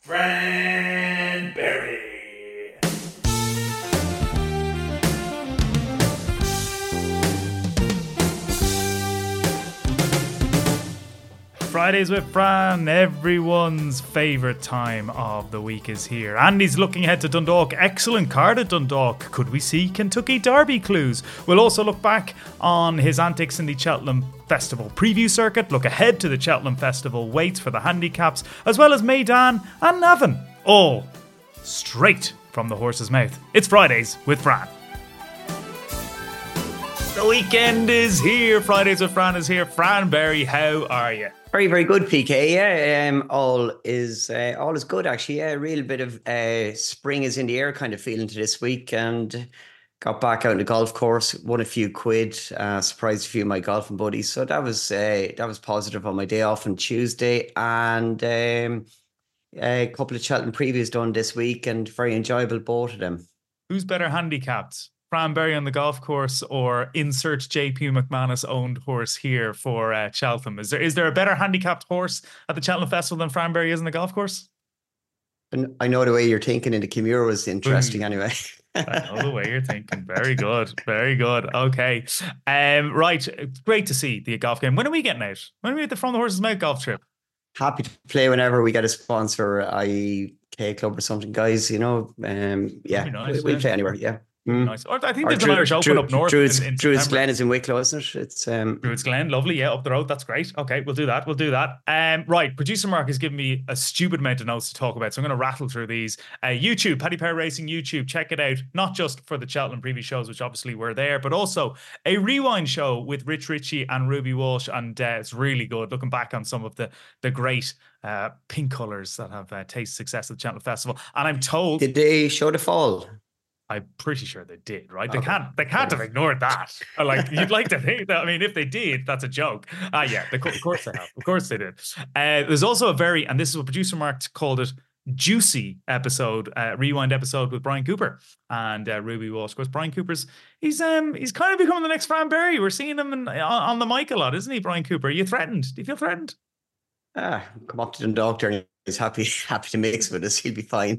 Fran Berry. Fridays with Fran, everyone's favourite time of the week is here. Andy's looking ahead to Dundalk. Excellent card at Dundalk. Could we see Kentucky Derby clues? We'll also look back on his antics in the Cheltenham Festival preview circuit, look ahead to the Cheltenham Festival weights for the handicaps, as well as Maidan and Navan. All straight from the horse's mouth. It's Fridays with Fran. The weekend is here. Fridays with Fran is here. Fran Berry, how are you? Very, very good, PK. Yeah, all is good actually. Yeah, a real bit of spring is in the air kind of feeling to this week, and got back out on the golf course, won a few quid, surprised a few of my golfing buddies. So that was positive on my day off on Tuesday, and a couple of Cheltenham previews done this week, and very enjoyable, both of them. Who's better handicapped? Fran Berry on the golf course, or insert JP McManus owned horse here for Cheltenham? Is there a better handicapped horse at the Cheltenham Festival than Fran Berry is on the golf course? And I know the way you're thinking in the Kimura was interesting anyway. I know the way you're thinking. Very good. Very good. Okay. Right. It's great to see the golf game. When are we getting out? When are we at the From the Horse's Mouth golf trip? Happy to play whenever we get a sponsor, i.e. K Club or something, guys, you know. Yeah, nice, we'll play anywhere, yeah. Nice. I think there's an Irish Open up north. Druids Glen is in Wicklow, isn't it? It's Druids Glen, lovely. Yeah, up the road. That's great. Okay, we'll do that. Right, producer Mark has given me a stupid amount of notes to talk about, so I'm going to rattle through these. YouTube, Paddy Power Racing YouTube, check it out. Not just for the Cheltenham preview shows, which obviously were there, but also a rewind show with Rich Ritchie and Ruby Walsh, and it's really good. Looking back on some of the great pink colours that have tasted success at the Cheltenham Festival, and I'm told, did they show the fall? I'm pretty sure they did, right? They can't have ignored that. Like, you'd like to think that. I mean, if they did, that's a joke. Yeah, of course they have. Of course they did. There's also a very, and this is what producer Mark called it, juicy episode, rewind episode with Brian Cooper and Ruby Walsh. Of course, Brian Cooper's he's kind of becoming the next Fran Berry. We're seeing him on the mic a lot, isn't he, Brian Cooper? Are you threatened? Do you feel threatened? Come up to the doctor and he's happy to mix with us. He'll be fine.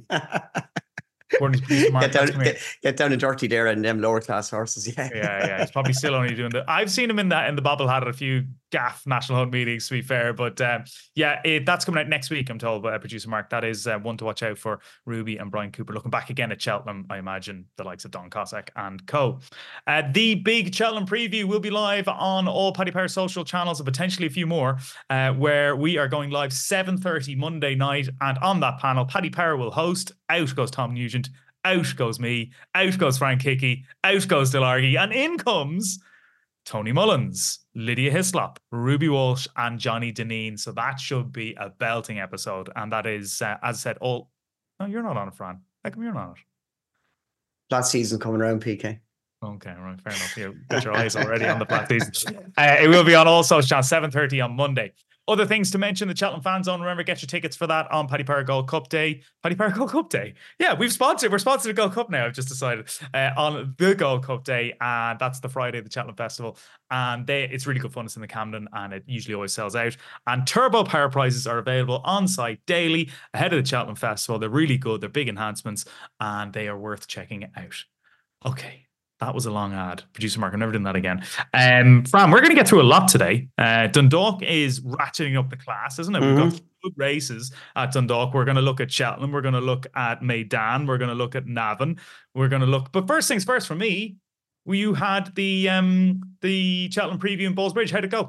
Mark, get down and dirty there and them lower class horses. Yeah. He's probably still only doing that. I've seen him in the bobble hat at a few gaff national hunt meetings, to be fair. But that's coming out next week, I'm told by producer Mark. That is one to watch out for. Ruby and Brian Cooper looking back again at Cheltenham. I imagine the likes of Don Cossack and co. The big Cheltenham preview will be live on all Paddy Power social channels and potentially a few more, where we are going live 7:30 Monday night. And on that panel, Paddy Power will host. Out goes Tom Nugent. Out goes me. Out goes Frank Hickey. Out goes Delargy. And in comes Tony Mullins, Lydia Hislop, Ruby Walsh, and Johnny Deneen. So that should be a belting episode. And that is, as I said, all... No, you're not on it, Fran. How come you're not on it? Last season coming around, PK. Okay, right, fair enough. You got your eyes already on the flat season. It will be on all social channels, 7:30 on Monday. Other things to mention, the Cheltenham Fan Zone. Remember, get your tickets for that on Paddy Power Gold Cup Day. Paddy Power Gold Cup Day. Yeah, we're sponsored the Gold Cup now, I've just decided. On the Gold Cup Day, and that's the Friday of the Cheltenham Festival. And it's really good fun. It's in the Camden, and it usually always sells out. And Turbo Power prizes are available on site daily ahead of the Cheltenham Festival. They're really good. They're big enhancements, and they are worth checking out. Okay. That was a long ad. Producer Mark, I'm never doing that again. Fran, we're going to get through a lot today. Dundalk is ratcheting up the class, isn't it? Mm-hmm. We've got good races at Dundalk. We're going to look at Cheltenham. We're going to look at Maidan. We're going to look at Navan. But first things first for me, you had the Cheltenham preview in Ballsbridge. How'd it go?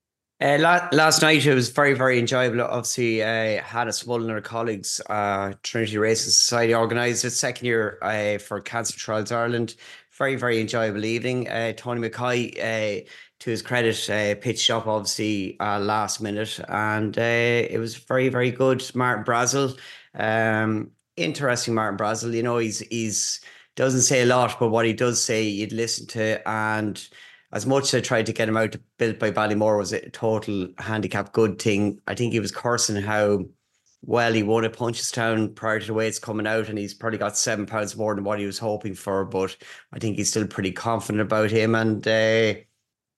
Last night it was very, very enjoyable. Obviously, Hannah Smullen and her colleagues, Trinity Racing Society, organised its second year for Cancer Trials Ireland. Very, very enjoyable evening. Tony McKay, to his credit, pitched up obviously last minute, and it was very, very good. Martin Brazel, interesting Martin Brazel. You know, he's doesn't say a lot, but what he does say, you'd listen to. And as much as I tried to get him out to Built by Ballymore was a total handicap good thing, I think he was cursing how well he won at Punchestown prior to the weights coming out, and he's probably got £7 more than what he was hoping for, but I think he's still pretty confident about him. And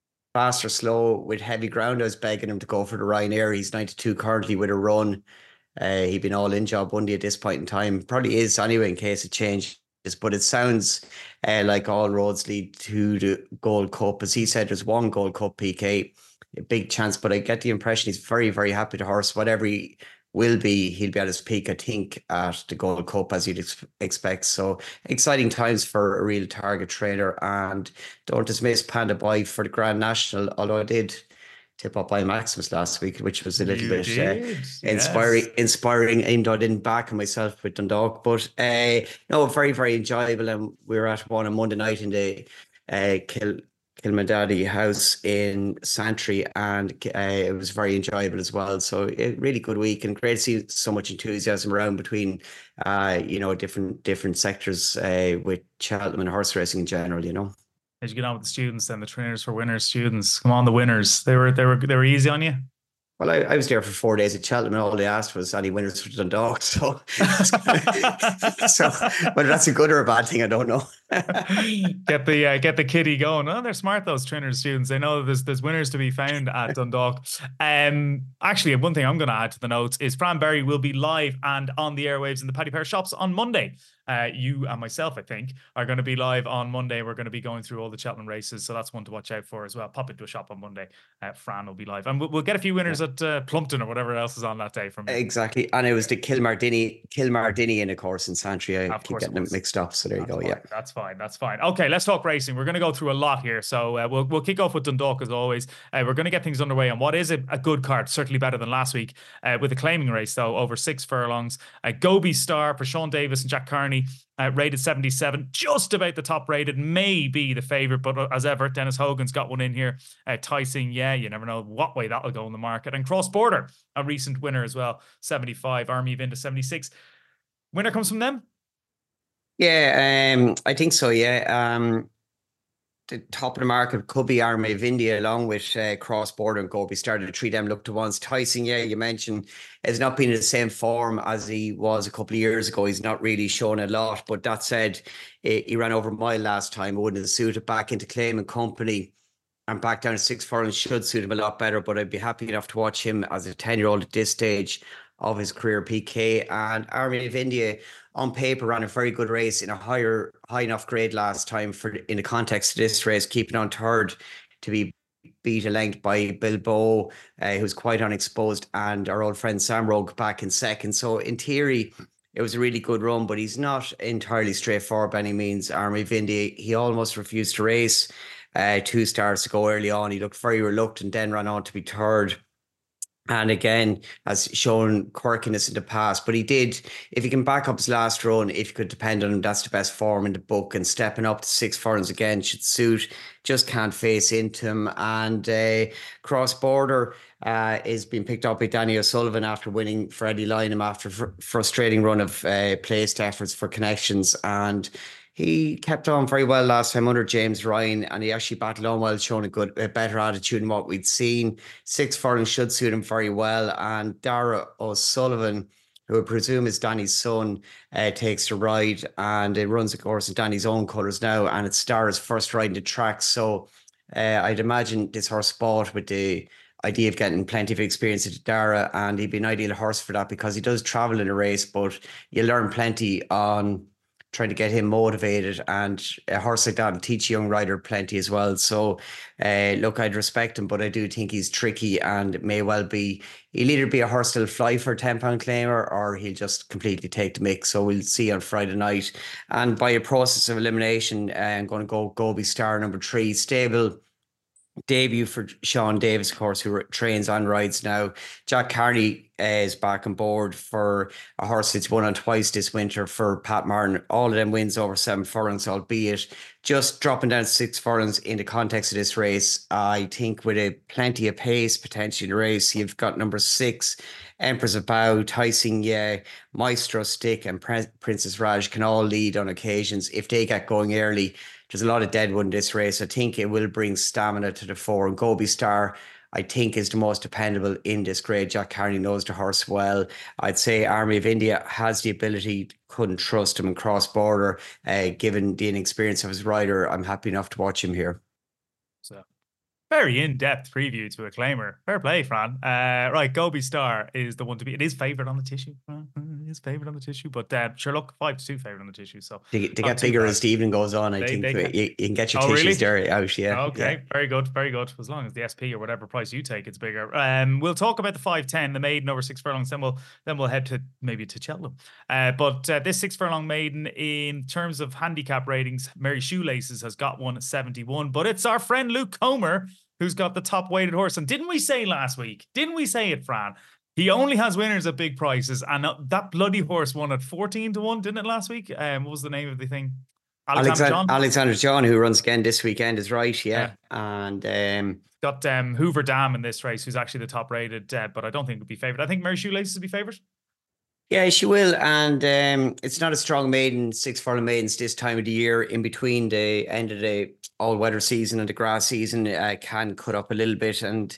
fast or slow with heavy ground, I was begging him to go for the Ryanair. He's 92 currently with a run. He'd been all in job Bundy at this point in time. Probably is anyway in case it changes. But it sounds like all roads lead to the Gold Cup. As he said, there's one Gold Cup PK, a big chance. But I get the impression he's very, very happy to horse. Whatever he will be, he'll be at his peak, I think, at the Gold Cup as you'd expect. So exciting times for a real target trainer. And don't dismiss Panda Boy for the Grand National, although I did tip up by Maximus last week, which was a little You bit did, inspiring. yes. Inspiring. Even though I didn't back myself with Dundalk, but no, very very enjoyable. And we were at one on Monday night in the Kilmadaddy house in Santry, and it was very enjoyable as well. So a really good week, and great to see so much enthusiasm around between different sectors with Cheltenham and horse racing in general. As you get on with the students, then the trainers for winners students. Come on, the winners. They were easy on you. Well, I was there for 4 days at Cheltenham, and all they asked was any winners for Dundalk. So, so whether that's a good or a bad thing, I don't know. Get the kitty going. Oh, they're smart, those trainers students. They know there's winners to be found at Dundalk. Actually, one thing I'm going to add to the notes is Fran Berry will be live and on the airwaves in the Paddy Power shops on Monday. You and myself, I think, are going to be live on Monday. We're going to be going through all the Cheltenham races, so that's one to watch out for as well. Pop into a shop on Monday. Fran will be live, and we'll get a few winners at Plumpton or whatever else is on that day from you. Exactly, and it was the Kilmardini in a course in Santry. I keep getting them mixed up, so there you go. Fine. Yeah, that's fine. Okay, let's talk racing. We're going to go through a lot here, so we'll kick off with Dundalk as always. We're going to get things underway on what is a good card, certainly better than last week, with a claiming race though over 6 furlongs. Gobi Star for Sean Davis and Jack Carney. Rated 77, just about the top rated, may be the favourite, but as ever, Dennis Hogan's got one in here. Tyson, yeah, you never know what way that'll go in the market. And Cross Border, a recent winner as well, 75, Army of India 76. Winner comes from them? Yeah, I think so, yeah. The top of the market could be Army of India, along with Cross Border and Gobi Started to treat them look to ones. Tyson, yeah, you mentioned, has not been in the same form as he was a couple of years ago. He's not really shown a lot. But that said, he ran over a mile last time. It wouldn't have suited back into Claim and Company and back down to 6 furlongs should suit him a lot better. But I'd be happy enough to watch him as a 10-year-old at this stage of his career, PK. And Army of India on paper ran a very good race in a high enough grade last time for in the context of this race, keeping on third to be beat a length by Bilbao, who's quite unexposed, and our old friend Sam Rogue back in second. So in theory, it was a really good run, but he's not entirely straightforward by any means. Army of India, he almost refused to race 2 starts to go early on. He looked very reluctant, then ran on to be third. And again, has shown quirkiness in the past, but he did, if he can back up his last run, if you could depend on him, that's the best form in the book. And stepping up to 6 furlongs again should suit, just can't face into him. And Cross Border is being picked up by Danny O'Sullivan after winning for Eddie Lynham after frustrating run of placed efforts for connections. And he kept on very well last time under James Ryan, and he actually battled on well, showing a better attitude than what we'd seen. 6 furlongs should suit him very well. And Dara O'Sullivan, who I presume is Danny's son, takes the ride, and it runs, of course, in Danny's own colours now, and it's Dara's first ride in the track. So I'd imagine this horse bought with the idea of getting plenty of experience at Dara, and he'd be an ideal horse for that because he does travel in a race, but you learn plenty on trying to get him motivated, and a horse like that will teach a young rider plenty as well. So look, I'd respect him, but I do think he's tricky, and it may well be he'll either be a horse that'll fly for a £10 claimer, or he'll just completely take the mix. So we'll see on Friday night. And by a process of elimination, I'm going to go Gobi Star number 3, stable debut for Sean Davis, of course, who trains on rides now. Jack Carney is back on board for a horse that's won on twice this winter for Pat Martin. All of them wins over 7 furlongs, albeit just dropping down 6 furlongs in the context of this race. I think with a plenty of pace potentially in the race, you've got number 6, Empress of Bow, Tyson, yeah, Maestro Stick, and Princess Raj can all lead on occasions if they get going early. There's a lot of deadwood in this race. I think it will bring stamina to the fore. And Gobi Star, I think, is the most dependable in this grade. Jack Carney knows the horse well. I'd say Army of India has the ability, couldn't trust him in Cross Border. Given the inexperience of his rider, I'm happy enough to watch him here. So Very in-depth preview to a claimer. Fair play, Fran. Right, Gobi Star is the one to be. It is favoured on the tissue. It is favoured on the tissue, but sure, look, 5-2 favoured on the tissue. So They not get too bigger bad. as the evening goes on. I They think can. you can get your Oh, tissues really? there out. Yeah, yeah. Okay, very good, very good. As long as the SP or whatever price you take, it's bigger. We'll talk about the 5-10, the maiden over 6 furlongs. Then we'll head to maybe to Cheltenham. But this 6 furlong maiden, in terms of handicap ratings, Mary Shoelaces has got one at 71. But it's our friend Luke Comer who's got the top weighted horse. And didn't we say last week? Didn't we say it, Fran? He only has winners at big prices, and that bloody horse won at 14-1, didn't it, last week? What was the name of the thing? Alexander John, who runs again this weekend, is right. Yeah. And got Hoover Dam in this race, who's actually the top rated, but I don't think would be favourite. I think Mary Shoelaces would be favourite. Yeah, she will. And it's not a strong maiden, 6 furlong maidens this time of the year, in between the end of the all-weather season and the grass season, can cut up a little bit. And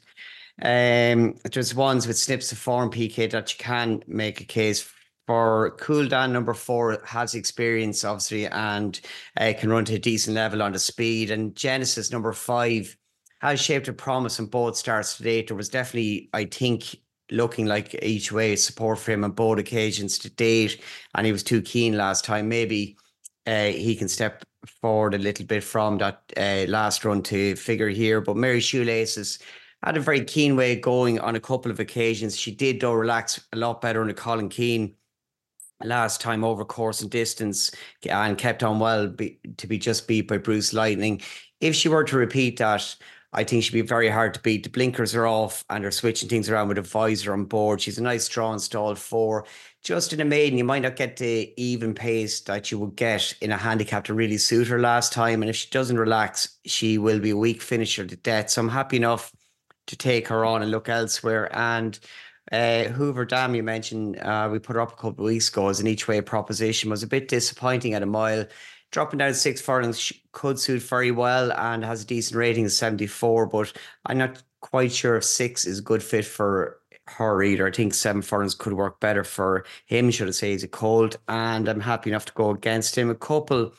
there's ones with snips of form, PK, that you can make a case for. Cool Dan, number 4, has experience, obviously, and can run to a decent level on the speed. And Genesis, number 5, has shaped a promise in both starts to date. There was definitely, I think, looking like each way support for him on both occasions to date, and he was too keen last time. Maybe he can step forward a little bit from that last run to figure here. But Mary Shoelaces had a very keen way going on a couple of occasions. She did, though, relax a lot better under Colin Keane last time over course and distance, and kept on well to be just beat by Bruce Lightning. If she were to repeat that, I think she'd be very hard to beat. The blinkers are off and they're switching things around with a visor on board. She's a nice draw and stalled 4. Just in a maiden, you might not get the even pace that you would get in a handicap to really suit her last time. And if she doesn't relax, she will be a weak finisher to death. So I'm happy enough to take her on and look elsewhere. And Hoover Dam, you mentioned, we put her up a couple of weeks ago as an each way proposition, was a bit disappointing at a mile. Dropping down 6 furlongs could suit very well and has a decent rating of 74, but I'm not quite sure if 6 is a good fit for her either. I think 7 furlongs could work better for him, should I say. He's a colt, and I'm happy enough to go against him. A couple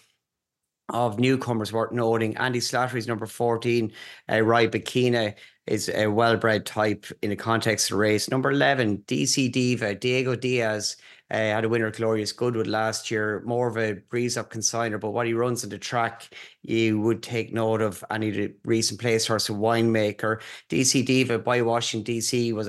of newcomers worth noting. Andy Slattery's number 14, Rai Bakina, is a well-bred type in the context of the race. Number 11, DC Diva, Diego Diaz, had a winner at Glorious Goodwood last year, more of a breeze-up consigner, but what he runs on the track, you would take note of. And he's a recent place horse, a winemaker. DC Diva by Washington, DC, was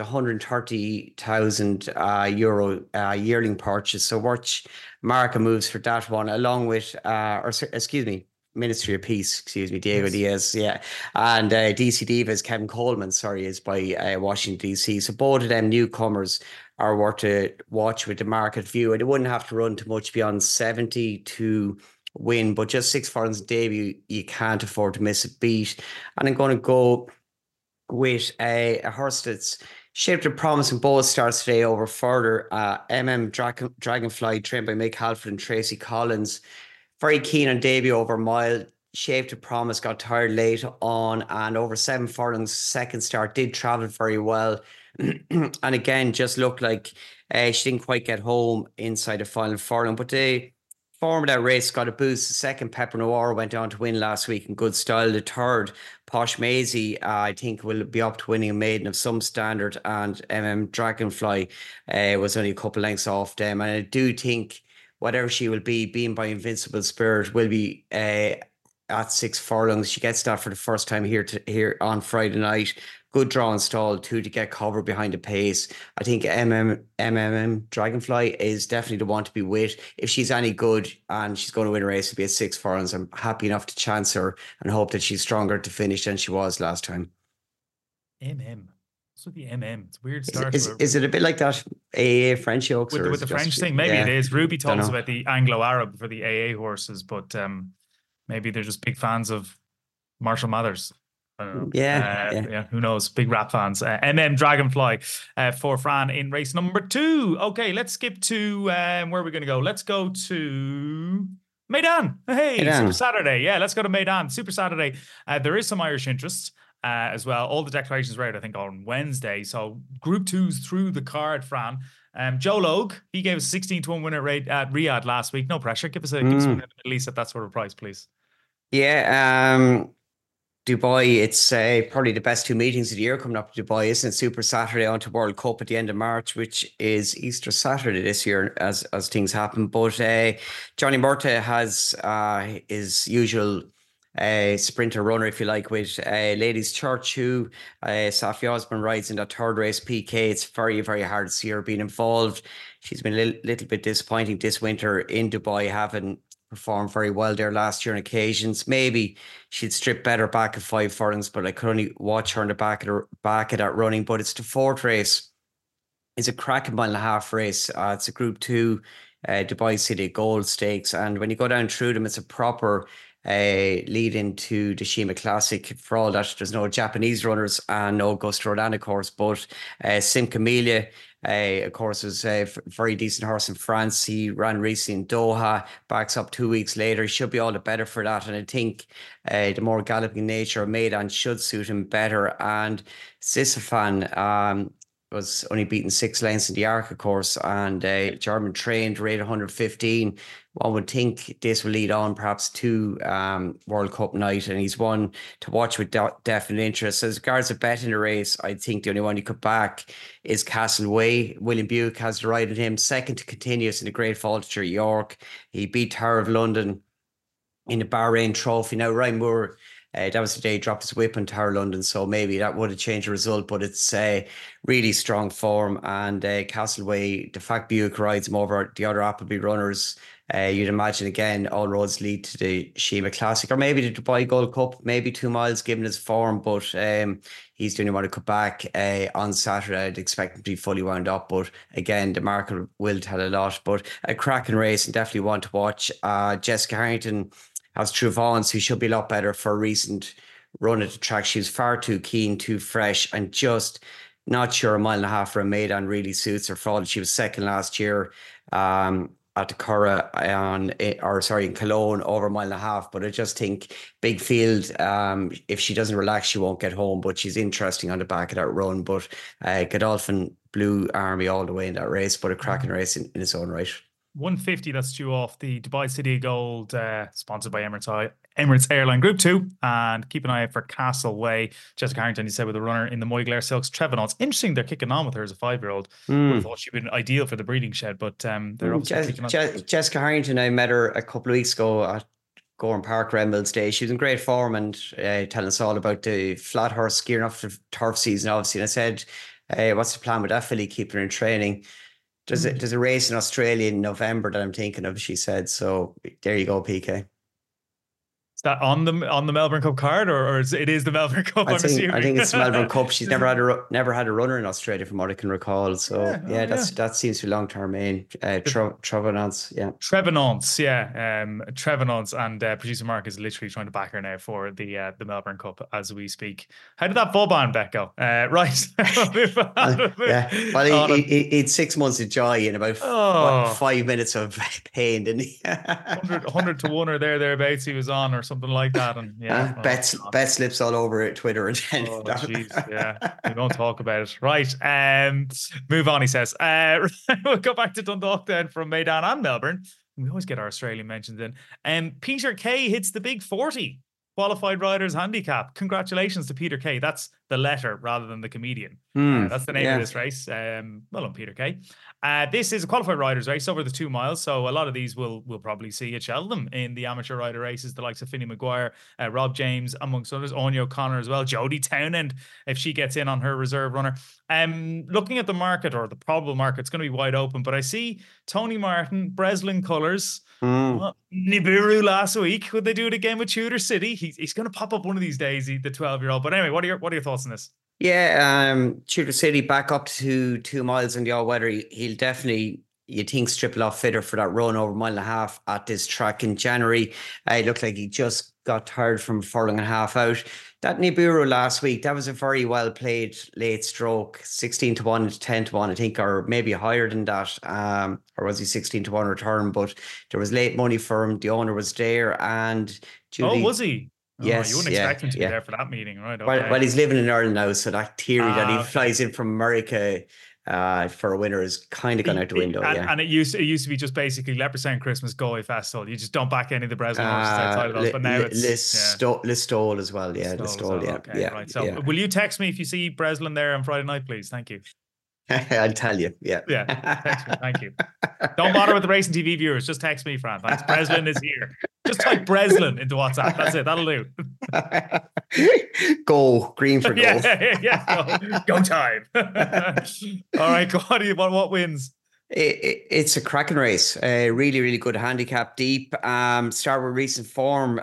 €130,000 yearling purchase, so watch market moves for that one, along with, Ministry of Peace, Diego Diaz, yeah. And DC Diva is Kevin Coleman, is by Washington, DC. So both of them newcomers are worth to watch with the market view. And it wouldn't have to run too much beyond 70 to win, but just 6 furlongs debut, you can't afford to miss a beat. And I'm going to go with a horse that's shaped a promise in both starts today over further. Dragonfly, trained by Mick Halford and Tracy Collins. Very keen on debut over mile. Shaped a promise, got tired late on, and over 7 furlongs, second start, did travel very well. And again, just looked like she didn't quite get home inside the final furlong. But the form of that race got a boost. The second, Pepper Noir, went on to win last week in good style. The third, Posh Maisie, I think will be up to winning a maiden of some standard. And Dragonfly was only a couple lengths off them. And I do think whatever she will be, being by Invincible Spirit, will be at 6 furlongs. She gets that for the first time here on Friday night. Good draw and stall, 2 to get cover behind the pace. I think MMM Dragonfly is definitely the one to be with. If she's any good and she's going to win a race, it'll be at 6 furlongs. I'm happy enough to chance her and hope that she's stronger to finish than she was last time. What's with the MM? It's a weird start. Is it a bit like that AA French Oaks? With the French thing? Maybe it is. Ruby told us about the Anglo-Arab for the AA horses, but maybe they're just big fans of Marshall Mathers. I don't know. Yeah. Who knows? Big rap fans. Dragonfly for Fran in race number 2. Okay, let's skip to where are we going to go? Let's go to Meydan. Hey, Meydan. Super Saturday. Yeah, let's go to Meydan. Super Saturday. There is some Irish interest as well. All the declarations were out, I think, on Wednesday. So Group 2's through the card, Fran. Joe Logue, he gave us a 16-1 winner rate at Riyadh last week. No pressure. Give us one in the Middle East at that sort of price, please. Yeah. Dubai, it's probably the best two meetings of the year coming up to Dubai, isn't it? Super Saturday on to World Cup at the end of March, which is Easter Saturday this year as things happen. But Johnny Murtagh has his usual sprinter runner, if you like, with Ladies Church, who Safi Osman rides in that third race, PK. It's very, very hard to see her being involved. She's been a little bit disappointing this winter in Dubai, having performed very well there last year on occasions. Maybe she'd strip better back at 5 furlongs, but I could only watch her in the back of that running. But it's the fourth race. It's a cracking 1.5 mile race. It's a Group 2 Dubai City Gold Stakes. And when you go down through them, it's a proper lead into the Shima Classic. For all that, there's no Japanese runners and no Augusta Rodin, of course, but Sim Camellia, of course, was a very decent horse in France. He ran recently in Doha, backs up 2 weeks later. He should be all the better for that. And I think the more galloping nature of Maidan should suit him better. And Sisyphan was only beaten 6 lengths in the Arca course, and German trained, rate 115. One would think this will lead on perhaps to World Cup night, and he's one to watch with definite interest. As regards a bet in the race, I think the only one you could back is Castleway. William Buick has the ride in him, second to Continuous in the Great Vaulture York. He beat Tower of London in the Bahrain Trophy. Now, Ryan Moore, that was the day he dropped his whip on Tower London, so maybe that would have changed the result, but it's really strong form. And Castleway, the fact Buick rides him over the other Appleby runners, you'd imagine again all roads lead to the Shima Classic, or maybe the Dubai Gold Cup, maybe 2 miles given his form. But he's the only one to come back on Saturday. I'd expect him to be fully wound up, but again, the market will tell a lot. But a cracking race and definitely one to watch. Jessica Harrington has Truvance, who should be a lot better for a recent run at the track. She was far too keen, too fresh, and just not sure a 1.5 mile for a Maidan really suits her. For all she was second last year at the Curragh in Cologne over a 1.5 mile. But I just think big field, if she doesn't relax, she won't get home. But she's interesting on the back of that run. But Godolphin Blue Army all the way in that race, but a cracking race in its own right. 150, that's due off the Dubai City Gold, sponsored by Emirates Airline Group 2. And keep an eye out for Castleway. Jessica Harrington, you said, with a runner in the Moyglare Silks. Trevor, it's interesting they're kicking on with her as a 5-year-old. Would have thought she'd been ideal for the breeding shed, but they're obviously kicking on. Jessica Harrington, I met her a couple of weeks ago at Gorham Park, Rembills Day. She was in great form and telling us all about the flat horse gearing up for turf season, obviously. And I said, what's the plan with that filly, keeping her in training? There's a race in Australia in November that I'm thinking of, she said. So there you go, PK. Is that on the Melbourne Cup card, or it is the Melbourne Cup? I think it's the Melbourne Cup. She's never had a runner in Australia, from what I can recall. So that seems to be long-term aim. Trevenants, yeah. Trevenants, and producer Mark is literally trying to back her now for the Melbourne Cup as we speak. How did that Vauban bet go? Right. Well, he had 6 months of joy and about 5 minutes of pain, didn't he? 100 to 1 or thereabouts he was on, or something like that. And bet slips all over Twitter and then we won't talk about it. Right, move on, he says. We'll go back to Dundalk then, from Maidan and Melbourne. We always get our Australian mentions in. Peter Kay hits the big 40 qualified riders handicap. Congratulations to Peter Kay. That's the letter rather than the comedian. That's the name of this race. Well done, Peter Kay. This is a qualified riders race over the 2 miles, so a lot of these we'll probably see at Cheltenham in the amateur rider races, the likes of Finney Maguire, Rob James, amongst others, Anya O'Connor as well, Jodie Townend, if she gets in on her reserve runner. Looking at the market, or the probable market, it's going to be wide open, but I see Tony Martin, Breslin Colours, Nibiru last week. Would they do it again with Tudor City? He's going to pop up one of these days, the 12-year-old. But anyway, what are your thoughts on this? Yeah, Tudor City back up to 2 miles in the all-weather. He'll definitely, you think, strip a lot fitter for that run over a 1.5 mile at this track in January. It looked like he just got tired from a furlong and a half out. That Nibiru last week, that was a very well played late stroke, 16 to 1 to 10 to 1, I think, or maybe higher than that. Or was he 16 to 1 return? But there was late money for him. The owner was there, and Julie, was he? Yes, you wouldn't expect him to be there for that meeting, right? Okay. Well, he's living in Ireland now, so that theory that he flies in from America for a winner has kind of gone out the window. Yeah. And it used to be just basically Leopardstown Christmas Go Away Festival. You just don't back any of the Breslin horses outside of those. But now it's Listowel as well. Yeah, Listowel. Yeah, okay, yeah, right. So yeah. will you text me if you see Breslin there on Friday night, please? Thank you. I'll tell you. Yeah. Yeah. Text me. Thank you. Don't bother with the Racing TV viewers. Just text me, Fran. Thanks. Breslin is here. Just type Breslin into WhatsApp. That's it. That'll do. Go green for goal. Yeah. Go time. All right. What wins? It's a cracking race. Really, really good handicap deep. Start with recent form.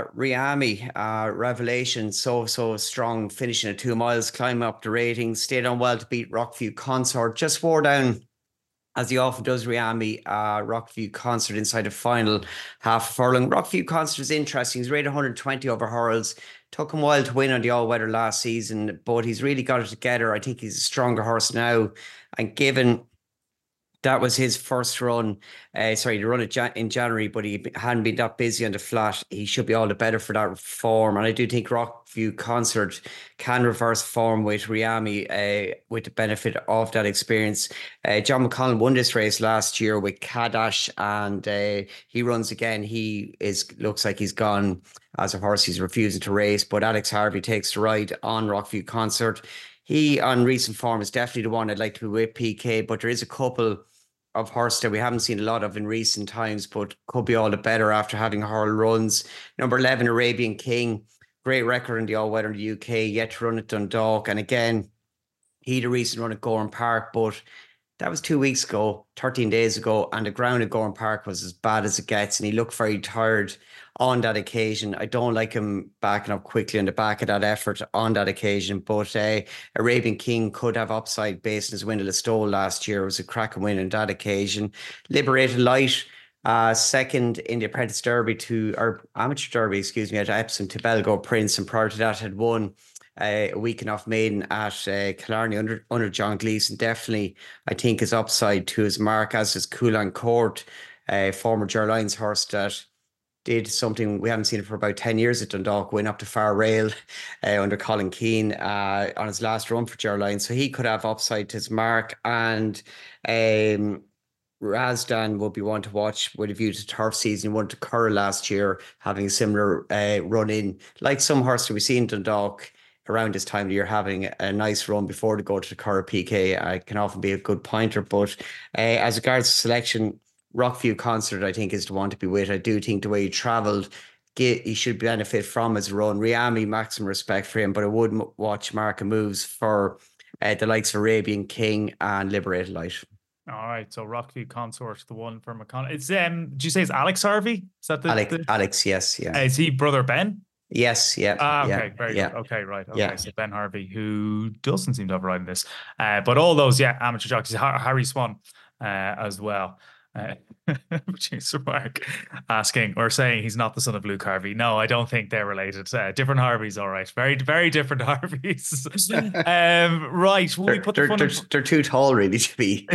Riami, revelation. So strong, finishing at 2 miles, climbing up the ratings, stayed on well to beat Rockview Consort. Just wore down, as he often does, Riami, Rockview Consort inside the final half furlong. Rockview Consort is interesting. He's rated 120 over hurls. Took him a while to win on the all-weather last season, but he's really got it together. I think he's a stronger horse now. And given that was his first run, the run in January, but he hadn't been that busy on the flat. He should be all the better for that form. And I do think Rockview Consort can reverse form with Riami with the benefit of that experience. John McConnell won this race last year with Kadash, and he runs again. Looks like he's gone as a horse. He's refusing to race, but Alex Harvey takes the ride on Rockview Consort. He, on recent form, is definitely the one I'd like to be with, PK, but there is a couple of horse that we haven't seen a lot of in recent times, but could be all the better after having hurl runs. Number 11, Arabian King, great record in the all-weather in the UK, yet to run at Dundalk. And again, he had a recent run at Gorham Park, but that was 2 weeks ago, 13 days ago, and the ground at Gorham Park was as bad as it gets, and he looked very tired on that occasion. I don't like him backing up quickly on the back of that effort on that occasion, but Arabian King could have upside based on his win at Listowel last year. It was a cracking win on that occasion. Liberated Light, second in the Apprentice Derby or Amateur Derby, at Epsom to Belgo Prince, and prior to that had won a week and off maiden at Killarney under John Gleeson. Definitely, I think, is upside to his mark, as is Coolan Court, former Ger Lyons horse that did something we haven't seen it for about 10 years at Dundalk, went up to Far Rail under Colin Keane on his last run for Ger Lyons. So he could have upside to his mark. And Razdan will be one to watch with a view to turf season. He won to Curra last year, having a similar run in. Like some horse that we see in Dundalk around this time of year, having a nice run before they go to the Curra PK, can often be a good pointer. But as regards to selection, Rockview Consort, I think, is the one to be with. I do think the way he travelled, he should benefit from his run. Riami, maximum respect for him, but I would watch market moves for the likes of Arabian King and Liberated Light. All right, so Rockview Consort, the one for McConnell. It's did you say it's Alex Harvey? Is that Alex? Yes, yeah. Is he brother Ben? Yes, yeah. Okay, very good. Okay, right. Okay, yeah. So Ben Harvey, who doesn't seem to have a ride in this, but all those, amateur jockeys. Harry Swan as well. Producer Mark asking or saying he's not the son of Luke Harvey. No, I don't think they're related. Different Harveys, all right. Very, very different Harveys. Right. Will we put they're too tall, really, to be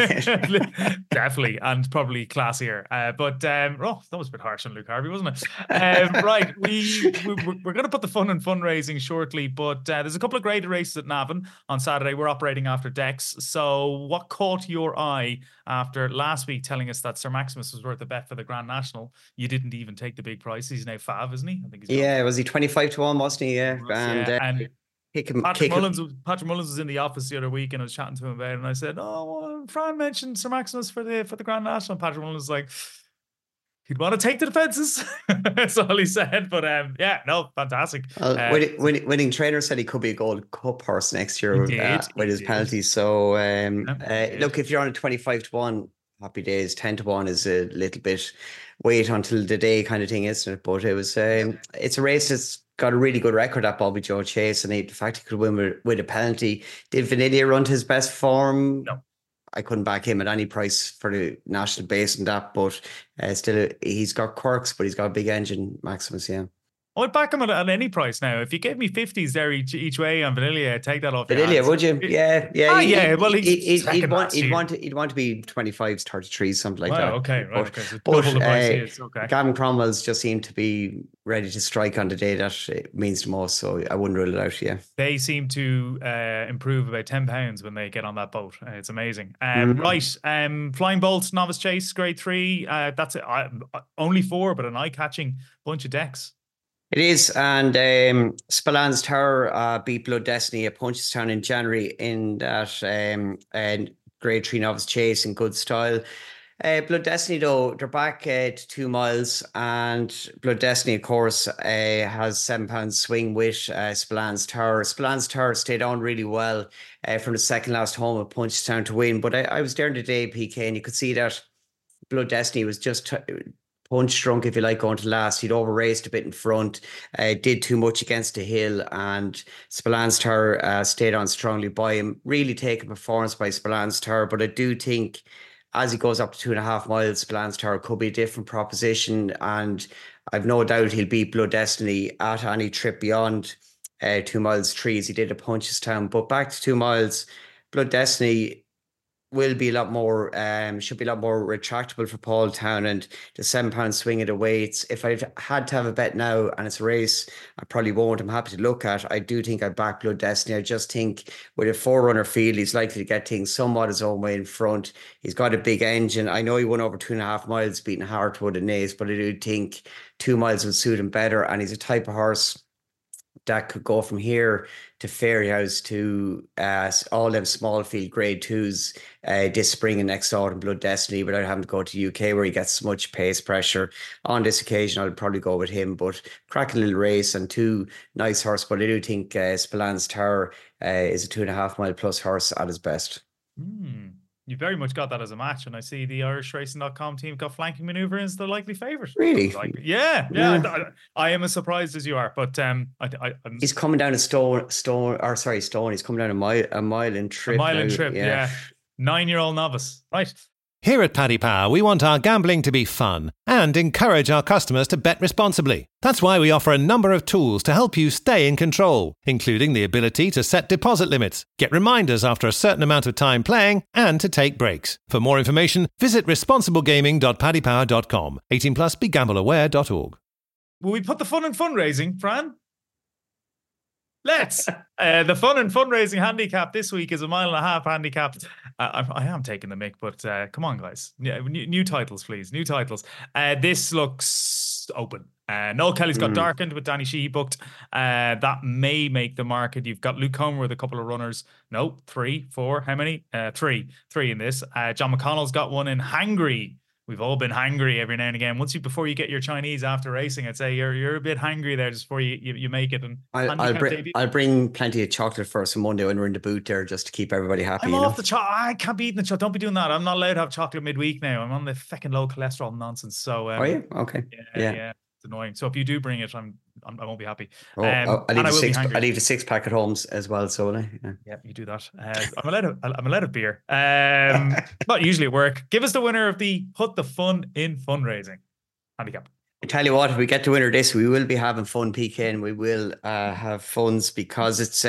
definitely, and probably classier. But that was a bit harsh on Luke Harvey, wasn't it? Right. We're going to put the fun in fundraising shortly, but there's a couple of graded races at Navan on Saturday. We're operating after decks. So, what caught your eye after last week telling us that Sir Maximus was worth a bet for the Grand National? You didn't even take the big price. He's now Fav, isn't he? I think he's was he 25 to 1, wasn't he? Yeah. And Patrick Mullins was in the office the other week, and I was chatting to him about it, and I said, Fran mentioned Sir Maximus for the Grand National. And Patrick Mullins was like, he'd want to take the defences. That's all he said. But fantastic. Winning trainer said he could be a Gold Cup horse next year with his penalties. So look, if you're on a 25 to 1, happy days. 10 to 1 is a little bit wait until the day kind of thing, isn't it? But it was it's a race that's got a really good record at Bobby Joe Chase, and the fact he could win with a penalty. Did Vanilla run to his best form? No. I couldn't back him at any price for the national base and that, but still, he's got quirks, but he's got a big engine, Maximus, yeah. I would back him at any price now. If you gave me 50s there each way on Vanilla, I'd take that off your Vanilla, hands. would you? Yeah, yeah. Ah, yeah. Well, he's He'd second last year. want to be 25s, 33s, something like that. Okay, right. But, Okay, so double the price he is. Okay. Gavin Cromwell's just seemed to be ready to strike on the day that it means the most, so I wouldn't rule it out. Yeah, they seem to improve about £10 when they get on that boat. It's amazing. Right, Flying Bolts, Novice Chase, Grade 3. That's it. Only 4, but an eye-catching bunch of decks. it is. And Spallan's Tower beat Blood Destiny at Punchestown in January in that and Grade 3 Novice Chase in good style. Blood Destiny, though, they're back to 2 miles, and Blood Destiny, of course, has £7 swing with Spallan's Tower. Spallan's Tower stayed on really well from the second last home at Punchestown to win. But I was there today, PK, and you could see that Blood Destiny was just punch drunk, if you like, going to last. He'd over raced a bit in front, did too much against the hill, and Spallan's Tower stayed on strongly by him. Really taken performance by Spallan's Tower, but I do think as he goes up to 2.5 miles, Spallan's Tower could be a different proposition, and I've no doubt he'll beat Blood Destiny at any trip beyond 2 miles 3 as he did at Punchestown. But back to 2 miles, Blood Destiny will be a lot more, should be a lot more retractable for Paul Town, and the £7 swing of the weights. If I had to have a bet now and it's a race I probably won't, I'm happy to look at, I do think I'd back Blood Destiny. I just think with a 4-runner field, he's likely to get things somewhat his own way in front. He's got a big engine. I know he won over 2.5 miles beating Hartwood and Naas, but I do think 2 miles would suit him better, and he's a type of horse that could go from here to Fairyhouse to all them small field Grade 2s this spring and next autumn, Blood Destiny, without having to go to UK where he gets much pace pressure. On this occasion, I'll probably go with him, but cracking little race and 2 nice horse. But I do think Spallan's Tower is a 2.5 mile plus horse at his best. You very much got that as a match, and I see the IrishRacing.com team got flanking maneuver as the likely favourite. Really? Yeah. I am as surprised as you are, but he's coming down a Stone. He's coming down a mile in trip. Yeah. 9-year-old novice, right? Here at Paddy Power, we want our gambling to be fun and encourage our customers to bet responsibly. That's why we offer a number of tools to help you stay in control, including the ability to set deposit limits, get reminders after a certain amount of time playing, and to take breaks. For more information, visit responsiblegaming.paddypower.com. 18 plus, begambleaware.org. Will we put the fun in fundraising, Fran? Let's. The fun and fundraising handicap this week is a 1.5 mile handicap. I am taking the mick, but come on, guys. New titles, please. New titles. This looks open. Noel Kelly's got Darkened with Danny Sheehy booked. That may make the market. You've got Luke Comer with a couple of runners. No, 3, 4. How many? 3 in this. John McConnell's got one in Hangry. We've all been hangry every now and again. Before you get your Chinese after racing, I'd say you're a bit hangry there just before you make it. And I'll bring plenty of chocolate for us on Monday when we're in the booth there, just to keep everybody happy. I'm off the chocolate. I can't be eating the chocolate. Don't be doing that. I'm not allowed to have chocolate midweek now. I'm on the fucking low cholesterol nonsense. So are you? Okay. Yeah. It's annoying. So if you do bring it, I won't be happy. I leave a 6-pack at home as well. So yeah, you do that. I'm allowed a beer. Not usually at work. Give us the winner of the Put the Fun in Fundraising handicap. I tell you what, if we get the winner this, we will be having fun, PK, and we will have funds because it's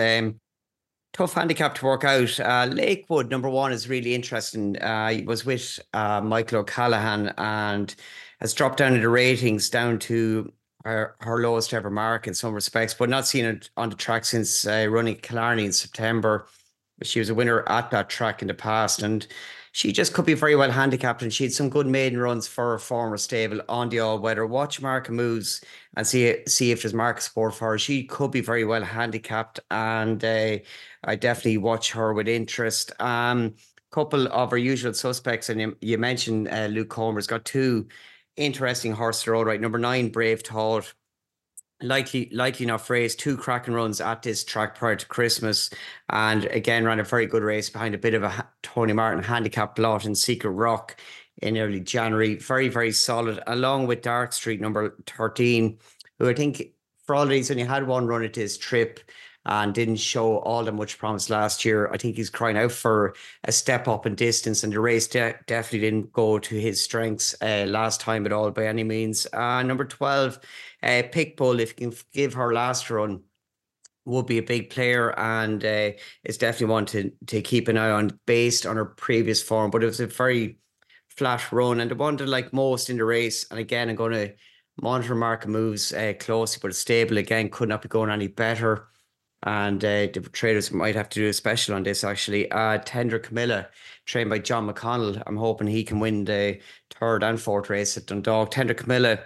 tough handicap to work out. Lakewood number 1 is really interesting. He was with Michael O'Callaghan and has dropped down in the ratings down to her lowest ever mark in some respects, but not seen it on the track since running Killarney in September. She was a winner at that track in the past, and she just could be very well handicapped, and she had some good maiden runs for her former stable on the all-weather. Watch market moves and see if there's market support for her. She could be very well handicapped, and I definitely watch her with interest. Couple of our usual suspects, and you mentioned Luke Comer's got 2 interesting horse to roll, right? Number 9, Brave Thought, likely enough race, 2 cracking runs at this track prior to Christmas, and again ran a very good race behind a bit of a Tony Martin handicap lot in Secret Rock in early January. Very, very solid, along with Dark Street number 13, who I think for all that he's only had 1 run at this trip, and didn't show all that much promise last year. I think he's crying out for a step up in distance, and the race definitely didn't go to his strengths last time at all by any means. Number 12, Pickbull, if you can give her last run, would be a big player, and it's definitely one to keep an eye on based on her previous form. But it was a very flat run, and the one that like most in the race. And again, I'm going to monitor market moves closely, but it's stable again, could not be going any better. And the traders might have to do a special on this actually. Tender Camilla, trained by John McConnell. I'm hoping he can win the third and fourth race at Dundalk. Tender Camilla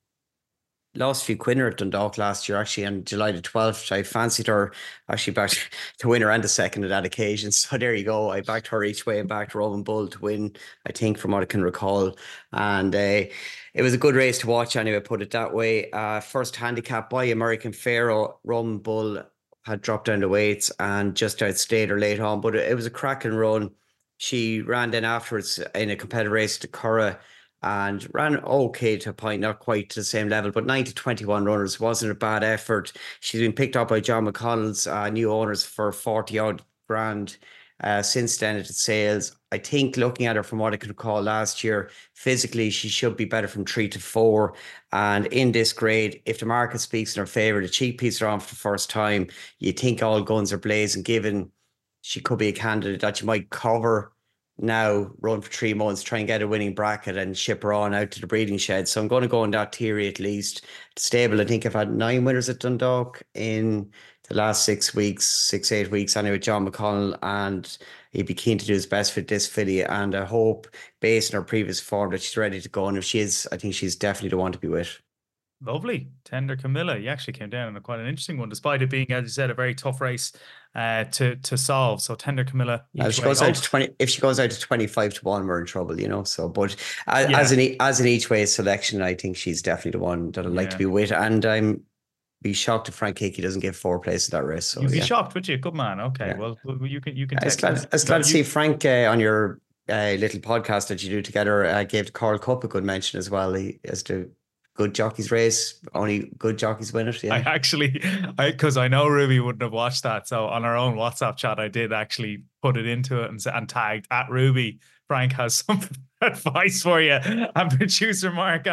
lost a few quinner at Dundalk last year, actually, on July the 12th. I fancied her actually back to win her and the second at that occasion. So there you go. I backed her each way and backed Roman Bull to win, I think, from what I can recall. And it was a good race to watch anyway, put it that way. First handicap by American Pharaoh. Roman Bull had dropped down the weights and just outstayed her late on, but it was a cracking run. She ran then afterwards in a competitive race to Curra and ran okay to a point, not quite to the same level, but 9 to 21 runners wasn't a bad effort. She's been picked up by John McConnell's new owners for 40 odd grand since then at sales. I think looking at her from what I can recall last year, physically she should be better from 3 to 4. And in this grade, if the market speaks in her favour, the cheap piece are on for the first time, you think all guns are blazing, given she could be a candidate that you might cover now, run for 3 months, try and get a winning bracket and ship her on out to the breeding shed. So I'm going to go in that theory at least. Stable, I think I've had 9 winners at Dundalk in the last 6 weeks, 8 weeks anyway, John McConnell, and he'd be keen to do his best for this filly. And I hope, based on her previous form, that she's ready to go. And if she is, I think she's definitely the one to be with. Lovely. Tender Camilla. You actually came down on quite an interesting one, despite it being, as you said, a very tough race to solve. So Tender Camilla. If she goes out to 25 to 1, we're in trouble, you know. So, but as an each way selection, I think she's definitely the one that I'd like to be with. And I'm be shocked if Frank Hickey doesn't get 4 places that race. So you'd be shocked, would you? Good man. Okay. Yeah. Well, you can. I was glad to see Frank on your little podcast that you do together. Gave the Coral Cup a good mention as well. As the good jockeys race, only good jockeys win it. Yeah. Because I know Ruby wouldn't have watched that. So on our own WhatsApp chat, I did actually put it into it and tagged at Ruby. Frank has some advice for you, and producer Mark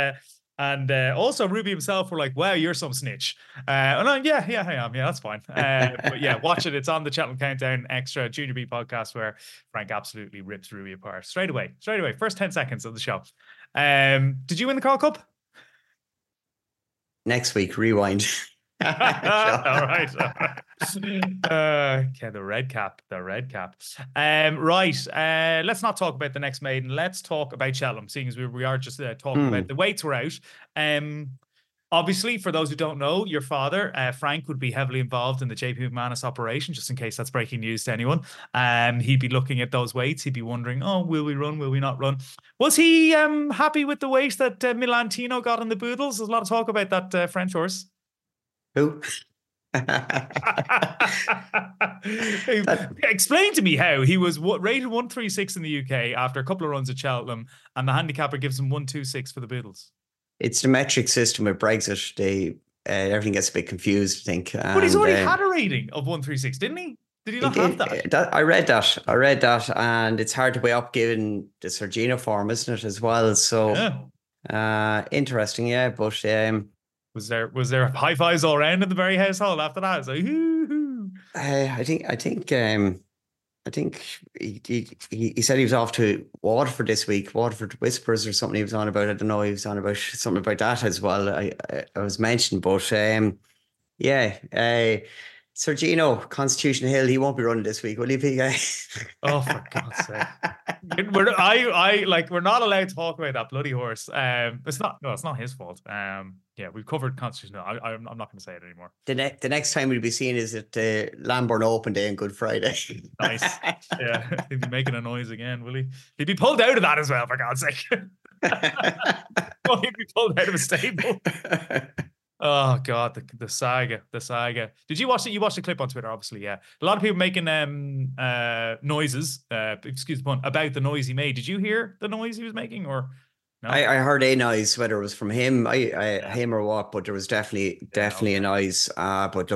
and also Ruby himself were like, "Wow, you're some snitch." And I'm, yeah, I am. Yeah, that's fine. But yeah, watch it. It's on the Cheltenham Countdown Extra Junior B podcast where Frank absolutely rips Ruby apart straight away. First 10 seconds of the show. Did you win the Coral Cup? Next week, rewind. All right. Okay, the red cap. Right. Let's not talk about the next maiden. Let's talk about Cheltenham, seeing as we are just talking about the weights were out. Obviously, for those who don't know, your father, Frank, would be heavily involved in the JP McManus operation, just in case that's breaking news to anyone. He'd be looking at those weights. He'd be wondering, will we run? Will we not run? Was he happy with the weight that Milantino got in the Boodles? There's a lot of talk about that French horse. Who? Explain to me how he was rated 136 in the UK after a couple of runs at Cheltenham, and the handicapper gives him 126 for the Boodles. It's the metric system with Brexit. Everything gets a bit confused, I think. But he's already had a rating of 136, didn't he? Did he not have that? I read that, and it's hard to weigh up given the Sergino form, isn't it, as well? So, interesting, yeah. But was there high fives all around in the Berry household after that? It's like, hoo-hoo. I think he said he was off to Waterford this week, Waterford Whispers or something he was on about. I don't know, he was on about something about that as well. I was mentioned, but Sergino, Constitution Hill, he won't be running this week, will he be? Oh, for God's sake. We're not allowed to talk about that bloody horse. It's not his fault. Yeah, we've covered Constitution Hill. I'm not going to say it anymore. The next time we'll be seeing is at the Lambourne Open Day on Good Friday. Nice. Yeah, he'll be making a noise again, will he? He'd be pulled out of that as well, for God's sake. Well, he'd be pulled out of a stable. Oh God, the saga. Did you watch it? You watched the clip on Twitter, obviously. Yeah, a lot of people making noises. Excuse the pun, about the noise he made. Did you hear the noise he was making, or no? I heard a noise, whether it was from him, him or what, but there was definitely a noise. But look,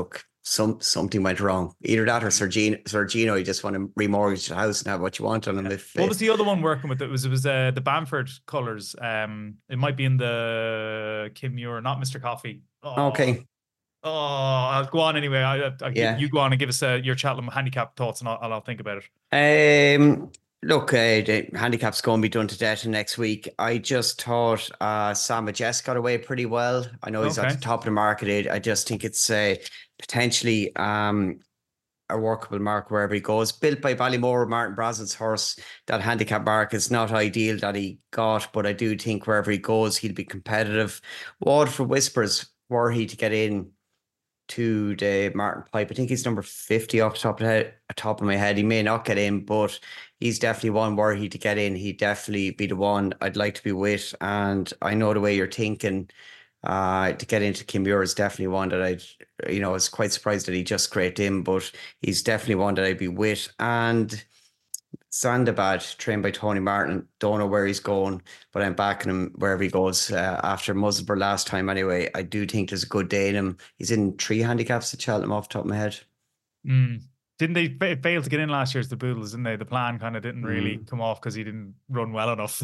something went wrong. Either that or Sergino, you just want to remortgage the house and have what you want on him. What was the other one working with? It was the Bamford colours. It might be in the Kim Muir, not Mr. Coffee. Okay. Oh, I'll go on anyway. You go on and give us your Cheltenham handicap thoughts, and I'll think about it. Look, the handicap's going to be done to death next week. I just thought Sam Majes got away pretty well. I know he's at the top of the market. I just think it's potentially a workable mark wherever he goes. Built by Ballymore, Martin Braslett's horse. That handicap mark is not ideal that he got, but I do think wherever he goes, he'll be competitive. Waterford Whispers, were he to get in to the Martin Pipe, I think he's number 50 off the top of my head. He may not get in, but he's definitely one were he to get in. He'd definitely be the one I'd like to be with. And I know the way you're thinking to get into Kim Muir is definitely one that I was quite surprised that he just scraped in, but he's definitely one that I'd be with. And Zandabad, trained by Tony Martin, don't know where he's going, but I'm backing him wherever he goes. After Musselburgh last time anyway, I do think there's a good day in him. He's in 3 handicaps at Cheltenham off the top of my head. Didn't they fail to get in last year as the Boodles, didn't they? The plan kind of didn't really come off because he didn't run well enough.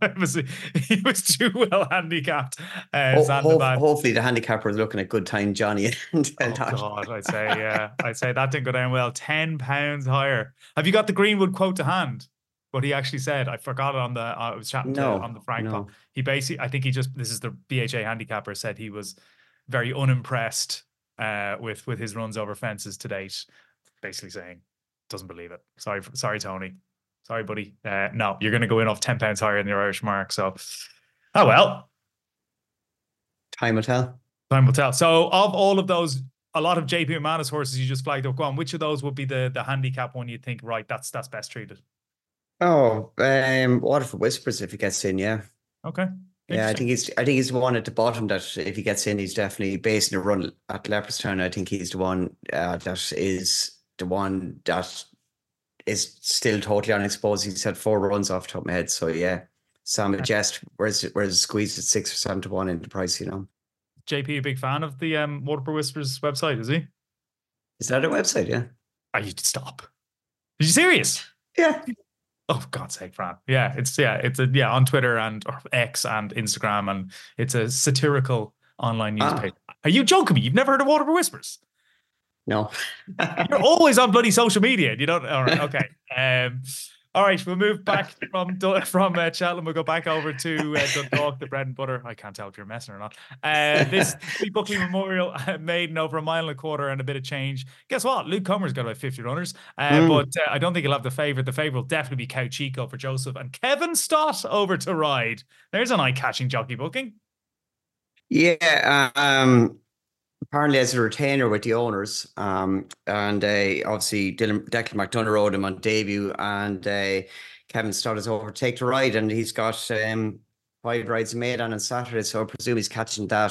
He was too well handicapped. Hopefully the handicapper is looking at good time, Johnny. God, I'd say that didn't go down well. £10 higher. Have you got the Greenwood quote to hand? What he actually said? I forgot it I was chatting on the Frank Pop. He basically, I think this is the BHA handicapper, said he was very unimpressed with his runs over fences to date. Basically saying, doesn't believe it. Sorry, Tony. Sorry, buddy. No, you're going to go in off £10 higher than your Irish mark. So, oh well. Time will tell. Time will tell. So, of all of those, a lot of JP McManus horses you just flagged up, go on. Which of those would be the handicap one you think, right, that's best treated? Oh, Waterford Whispers if he gets in, yeah. Okay. Yeah, I think he's the one at the bottom that if he gets in, he's definitely based in a run at Leopardstown. I think he's the one that is the one that is still totally unexposed. He's had 4 runs off the top of my head. So yeah, Sam Majes, where's squeezed at 6 or 7 to 1 in the price, JP, a big fan of the Waterford Whispers website, is he? Is that a website? Yeah. Are you stop? Are you serious? Yeah. Oh, for God's sake, Fran. Yeah, it's on Twitter or X and Instagram, and it's a satirical online newspaper. Are you joking me? You've never heard of Waterford Whispers? No. You're always on bloody social media. You don't. All right. Okay. All right. We'll move back from Cheltenham. We'll go back over to Dundalk, the bread and butter. I can't tell if you're messing or not. This Buckley Memorial maiden over 1.25 miles and a bit of change. Guess what? Luke Comer's got about 50 runners, but I don't think he'll have the favourite. The favourite will definitely be Cow Chico for Joseph and Kevin Stott over to ride. There's an eye-catching jockey booking. Yeah. Apparently as a retainer with the owners, and obviously Declan McDonough rode him on debut, and Kevin Stott is over to take the ride, and he's got 5 rides made on Saturday, so I presume he's catching that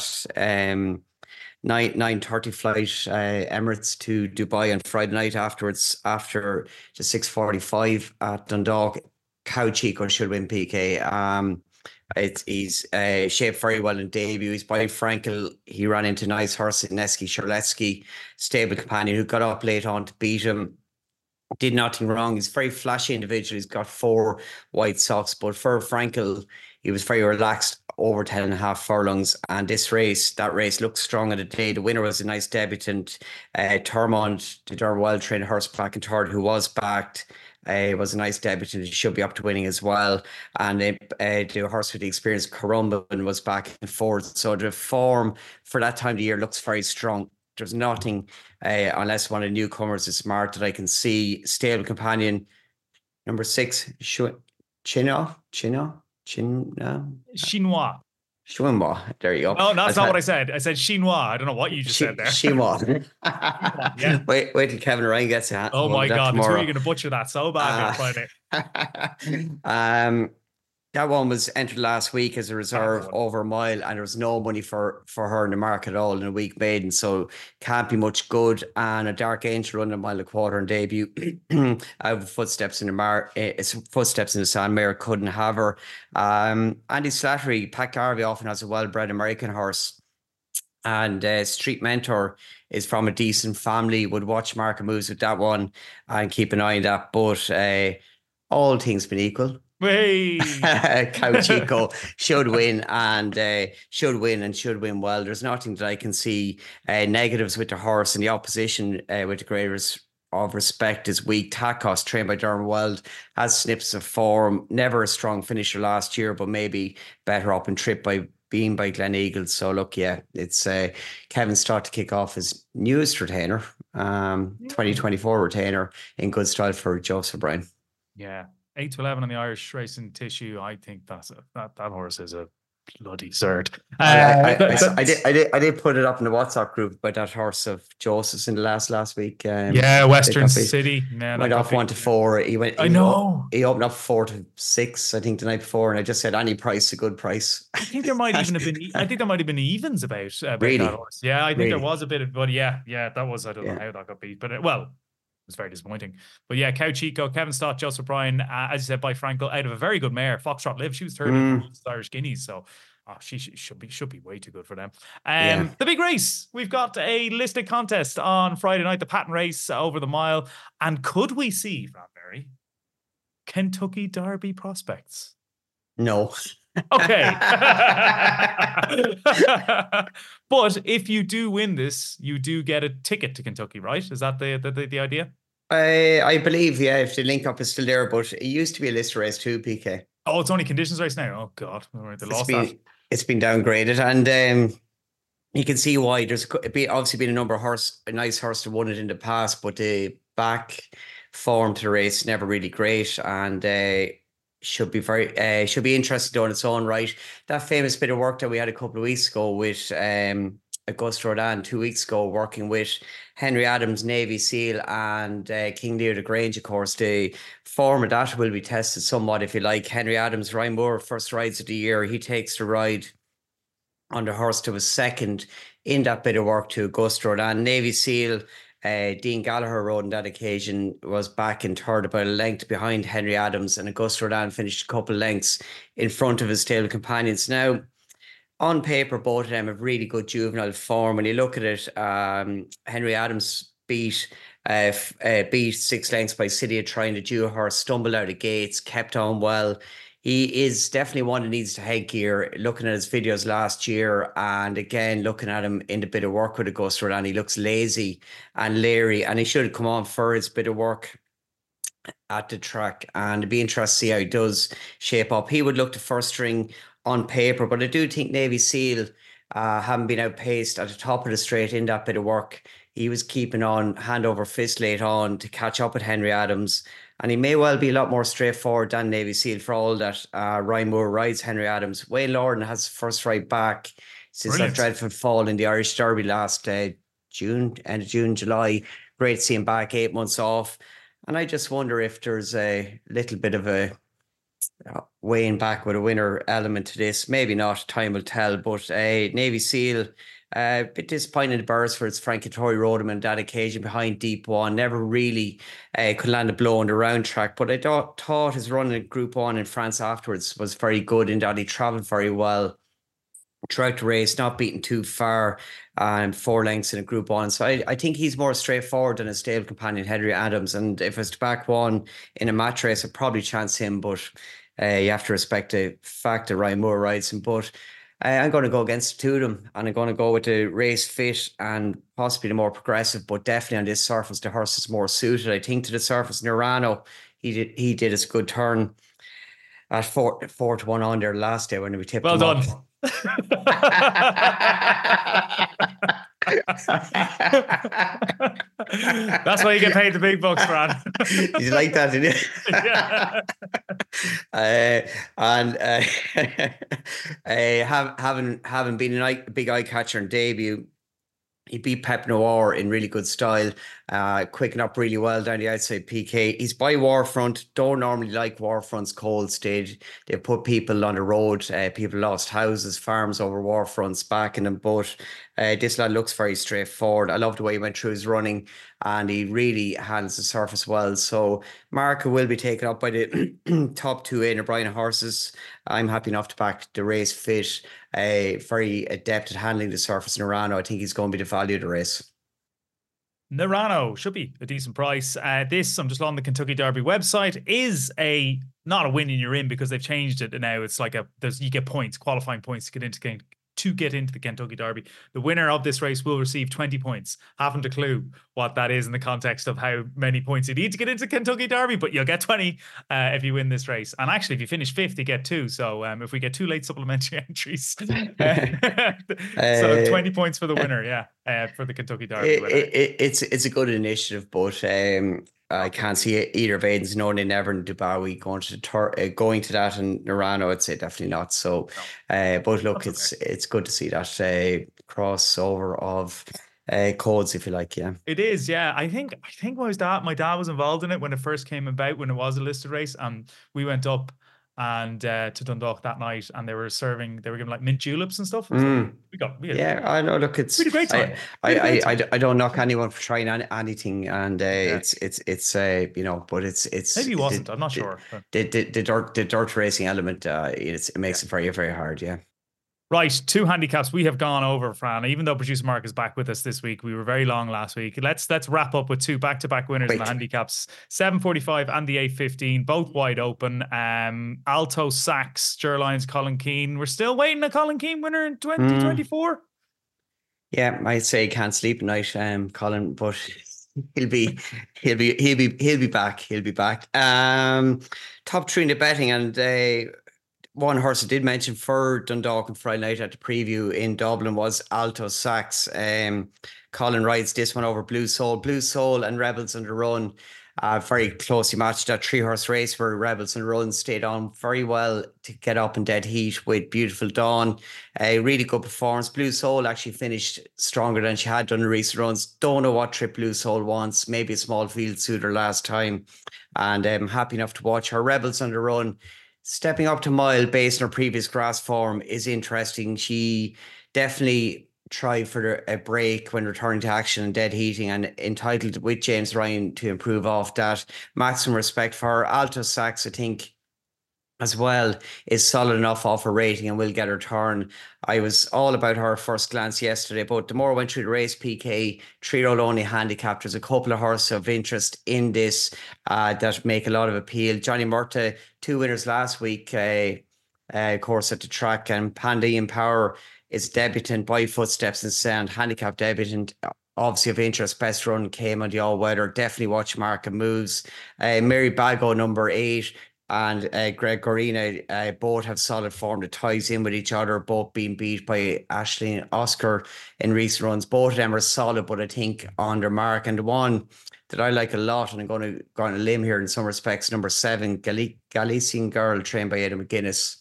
9:30 flight Emirates to Dubai on Friday night afterwards, after the 6:45 at Dundalk. Cow Chico should win PK. He's shaped very well in debut. He's by Frankel. He ran into nice horse Neski Sherletsky, stable companion, who got up late on to beat him. Did nothing wrong. He's a very flashy individual. He's got 4 white socks, but for Frankel, he was very relaxed over 10.5 furlongs. And that race looked strong on the day. The winner was a nice debutant, Termond, the Derby Wild trained horse, back in third, who was backed. It was a nice debutant. He should be up to winning as well. And the horse with the experience, Corumban, was back in fourth. So the form for that time of the year looks very strong. There's nothing, unless one of the newcomers is smart, that I can see. Stable companion, number 6, Chinois. Chinois. There you go. No, that's not what I said. I said Chinois. I don't know what you just said there. Chinois. Yeah. Wait till Kevin Ryan gets it. Oh my God. You're going to butcher that so bad on Friday. That one was entered last week as a reserve over a mile, and there was no money for her in the market at all in a week maiden, so can't be much good. And a Dark Angel running 1.25 miles in debut. I have footsteps in the Sandmare, couldn't have her. Andy Slattery, Pat Garvey often has a well-bred American horse. And Street Mentor is from a decent family, would watch market moves with that one and keep an eye on that. But all things being equal, Hey. Chico should win and should win well. There's nothing that I can see negatives with the horse, and the opposition with the greatest of respect is weak. Takos, trained by Dermot Wild, has snips of form. Never a strong finisher last year, but maybe better up and trip by being by Glen Eagles. So look, yeah, it's Kevin Stott to kick off his newest retainer, 2024 retainer in good style for Joseph O'Brien. Yeah. 8-11 on the Irish racing tissue. I think that horse is a bloody cert. I did put it up in the WhatsApp group about that horse of Joseph's in the last week. Western City. Man, went off 1-4. He opened up 4-6, I think, the night before, and I just said any price a good price. I think there might even have been. I think there might have been evens about really? That horse. Yeah, I think there was a bit of. But yeah, that was. I don't know how that got beat, but it was very disappointing. But yeah, Cow Chico, Kevin Stott, Joseph O'Brien, as you said, by Frankel, out of a very good mare, Foxtrot Live. She was third in the Irish Guineas, so she should be way too good for them. The big race, we've got a listed contest on Friday night, the Patent Race over the mile, and could we see, Fran Berry, Kentucky Derby prospects? No. Okay. But if you do win this, you do get a ticket to Kentucky, right? Is that the idea? I believe, yeah, if the link up is still there, but it used to be a list race too, PK. Oh, it's only conditions race now. Oh God, it's been downgraded, and you can see why. There's obviously been a nice horse that won it in the past, but the back form to the race never really great, and should be interesting on its own right. That famous bit of work that we had a couple of weeks ago with Augusta Rodin 2 weeks ago, working with Henry Adams, Navy Seal, and King Lear de Grange, of course, the form of that will be tested somewhat, if you like. Henry Adams, Ryan Moore, first rides of the year. He takes the ride on the horse to was second in that bit of work to Augusta Rodin. Navy Seal, Dean Gallagher rode on that occasion, was back in third, about a length behind Henry Adams, and Augusta Rodin finished a couple of lengths in front of his stable companions. Now, on paper, both of them have really good juvenile form. When you look at it, Henry Adams beat 6 lengths by City of Trying to Jew horse, stumbled out of gates, kept on well. He is definitely one that needs to headgear. Looking at his videos last year, and again looking at him in the bit of work with Augusta Rodin, he looks lazy and leery, and he should come on for his bit of work at the track, and it'd be interesting to see how he does shape up. He would look to first string on paper, but I do think Navy Seal, having been outpaced at the top of the straight in that bit of work, he was keeping on hand over fist late on to catch up with Henry Adams, and he may well be a lot more straightforward than Navy Seal for all that. Ryan Moore rides Henry Adams. Wayne Lordan has first ride back since that dreadful fall in the Irish Derby last end of June, July. Great to see him back, 8 months off. And I just wonder if there's a little bit of a Wayne back with a winner element to this. Maybe not, time will tell. But Navy Seal, a bit disappointing to Beresford's Frankie Tory rode him on that occasion behind Deep One. Never really could land a blow on the round track. But I thought his run in Group 1 in France afterwards was very good, in that he travelled very well throughout the race, not beaten too far, 4 lengths in a Group 1. So I think he's more straightforward than his stable companion Henry Adams, and if it's to back one in a match race, I'd probably chance him, but you have to respect the fact that Ryan Moore rides him. But I'm going to go against the two of them, and I'm going to go with the race fit and possibly the more progressive, but definitely on this surface the horse is more suited, I think, to the surface. Nerano, he did his good turn at 4-1 on there last day when we tipped him done. Up. That's why you get paid the big bucks, Fran. You like that, didn't you? Yeah. Having been a big eye catcher in debut, he beat Pep Noir in really good style, quicking up really well down the outside PK. He's by Warfront. Don't normally like Warfront's cold stage. They put people on the road. People lost houses, farms over Warfronts backing them. But this lad looks very straightforward. I love the way he went through his running. and he really handles the surface well. So Marca will be taken up by the top two Aidan O'Brien horses. I'm happy enough to back the Race Fit, very adept at handling the surface in Urano. I think he's going to be the value of the race. Nerano should be a decent price. This, I'm just on the Kentucky Derby website, is not a win and you're in, because they've changed it now. It's like you get points, qualifying points to get into the Kentucky Derby. The winner of this race will receive 20 points. Haven't a clue what that is in the context of how many points you need to get into Kentucky Derby, but you'll get 20 if you win this race. And actually, if you finish fifth, you get 2. So if we get 2 late supplementary entries, so 20 points for the winner, for the Kentucky Derby winner. It's a good initiative, but I can't see either of Aidan's known in Evan Dubawi going to that, and Nerano, I'd say definitely not. So, but look, it's good to see that crossover of codes, if you like. Yeah, it is. Yeah, I think my dad was involved in it when it first came about, when it was a listed race, and we went up and to Dundalk that night, and they were giving like mint juleps and stuff. I know. Look, it's really great time. I don't knock anyone for trying anything, and it's but it's maybe he wasn't. I'm not sure. The dirt racing element, it makes it very, very hard. Yeah. Right, 2 handicaps we have gone over, Fran. Even though producer Mark is back with us this week, we were very long last week. Let's wrap up with 2 back-to-back winners in the handicaps: 7:45 and the 8:15, both wide open. Alto Sachs, Gerline's Colin Keane. We're still waiting a Colin Keane winner in 2024. Yeah, I'd say can't sleep at night, Colin, but he'll be back. He'll be back. Top 3 in the betting, and one horse I did mention for Dundalk on Friday night at the preview in Dublin was Alto Sachs. Colin rides this one over Blue Soul and Rebels on the Run. Very closely matched. That 3-horse race where Rebels on the Run stayed on very well to get up in dead heat with Beautiful Dawn. A really good performance. Blue Soul actually finished stronger than she had done in recent runs. Don't know what trip Blue Soul wants. Maybe a small field suitor last time. And I'm happy enough to watch her. Rebels on the Run, stepping up to mile based on her previous grass form, is interesting. She definitely tried for a break when returning to action and dead heating, and entitled with James Ryan to improve off that. Maximum respect for her. Alto Sachs, I think, as well, is solid enough off her rating and will get her turn. I was all about her first glance yesterday, but the more I went through the race, PK, 3-year-old only handicapped, there's a couple of horses of interest in this that make a lot of appeal. Johnny Murta, 2 winners last week, course at the track, and Pandian Power is debutant by Footsteps and Sound, handicap debutant. Obviously of interest. Best run came on the all-weather. Definitely watch Market Moves. Mary Bago, number 8, and Greg Gorina, both have solid form that ties in with each other, both being beat by Ashley and Oscar in recent runs. Both of them are solid, but I think on their mark. And the one that I like a lot, and I'm going to go on a limb here in some respects, number 7, Galician Girl, trained by Aidan McGuinness.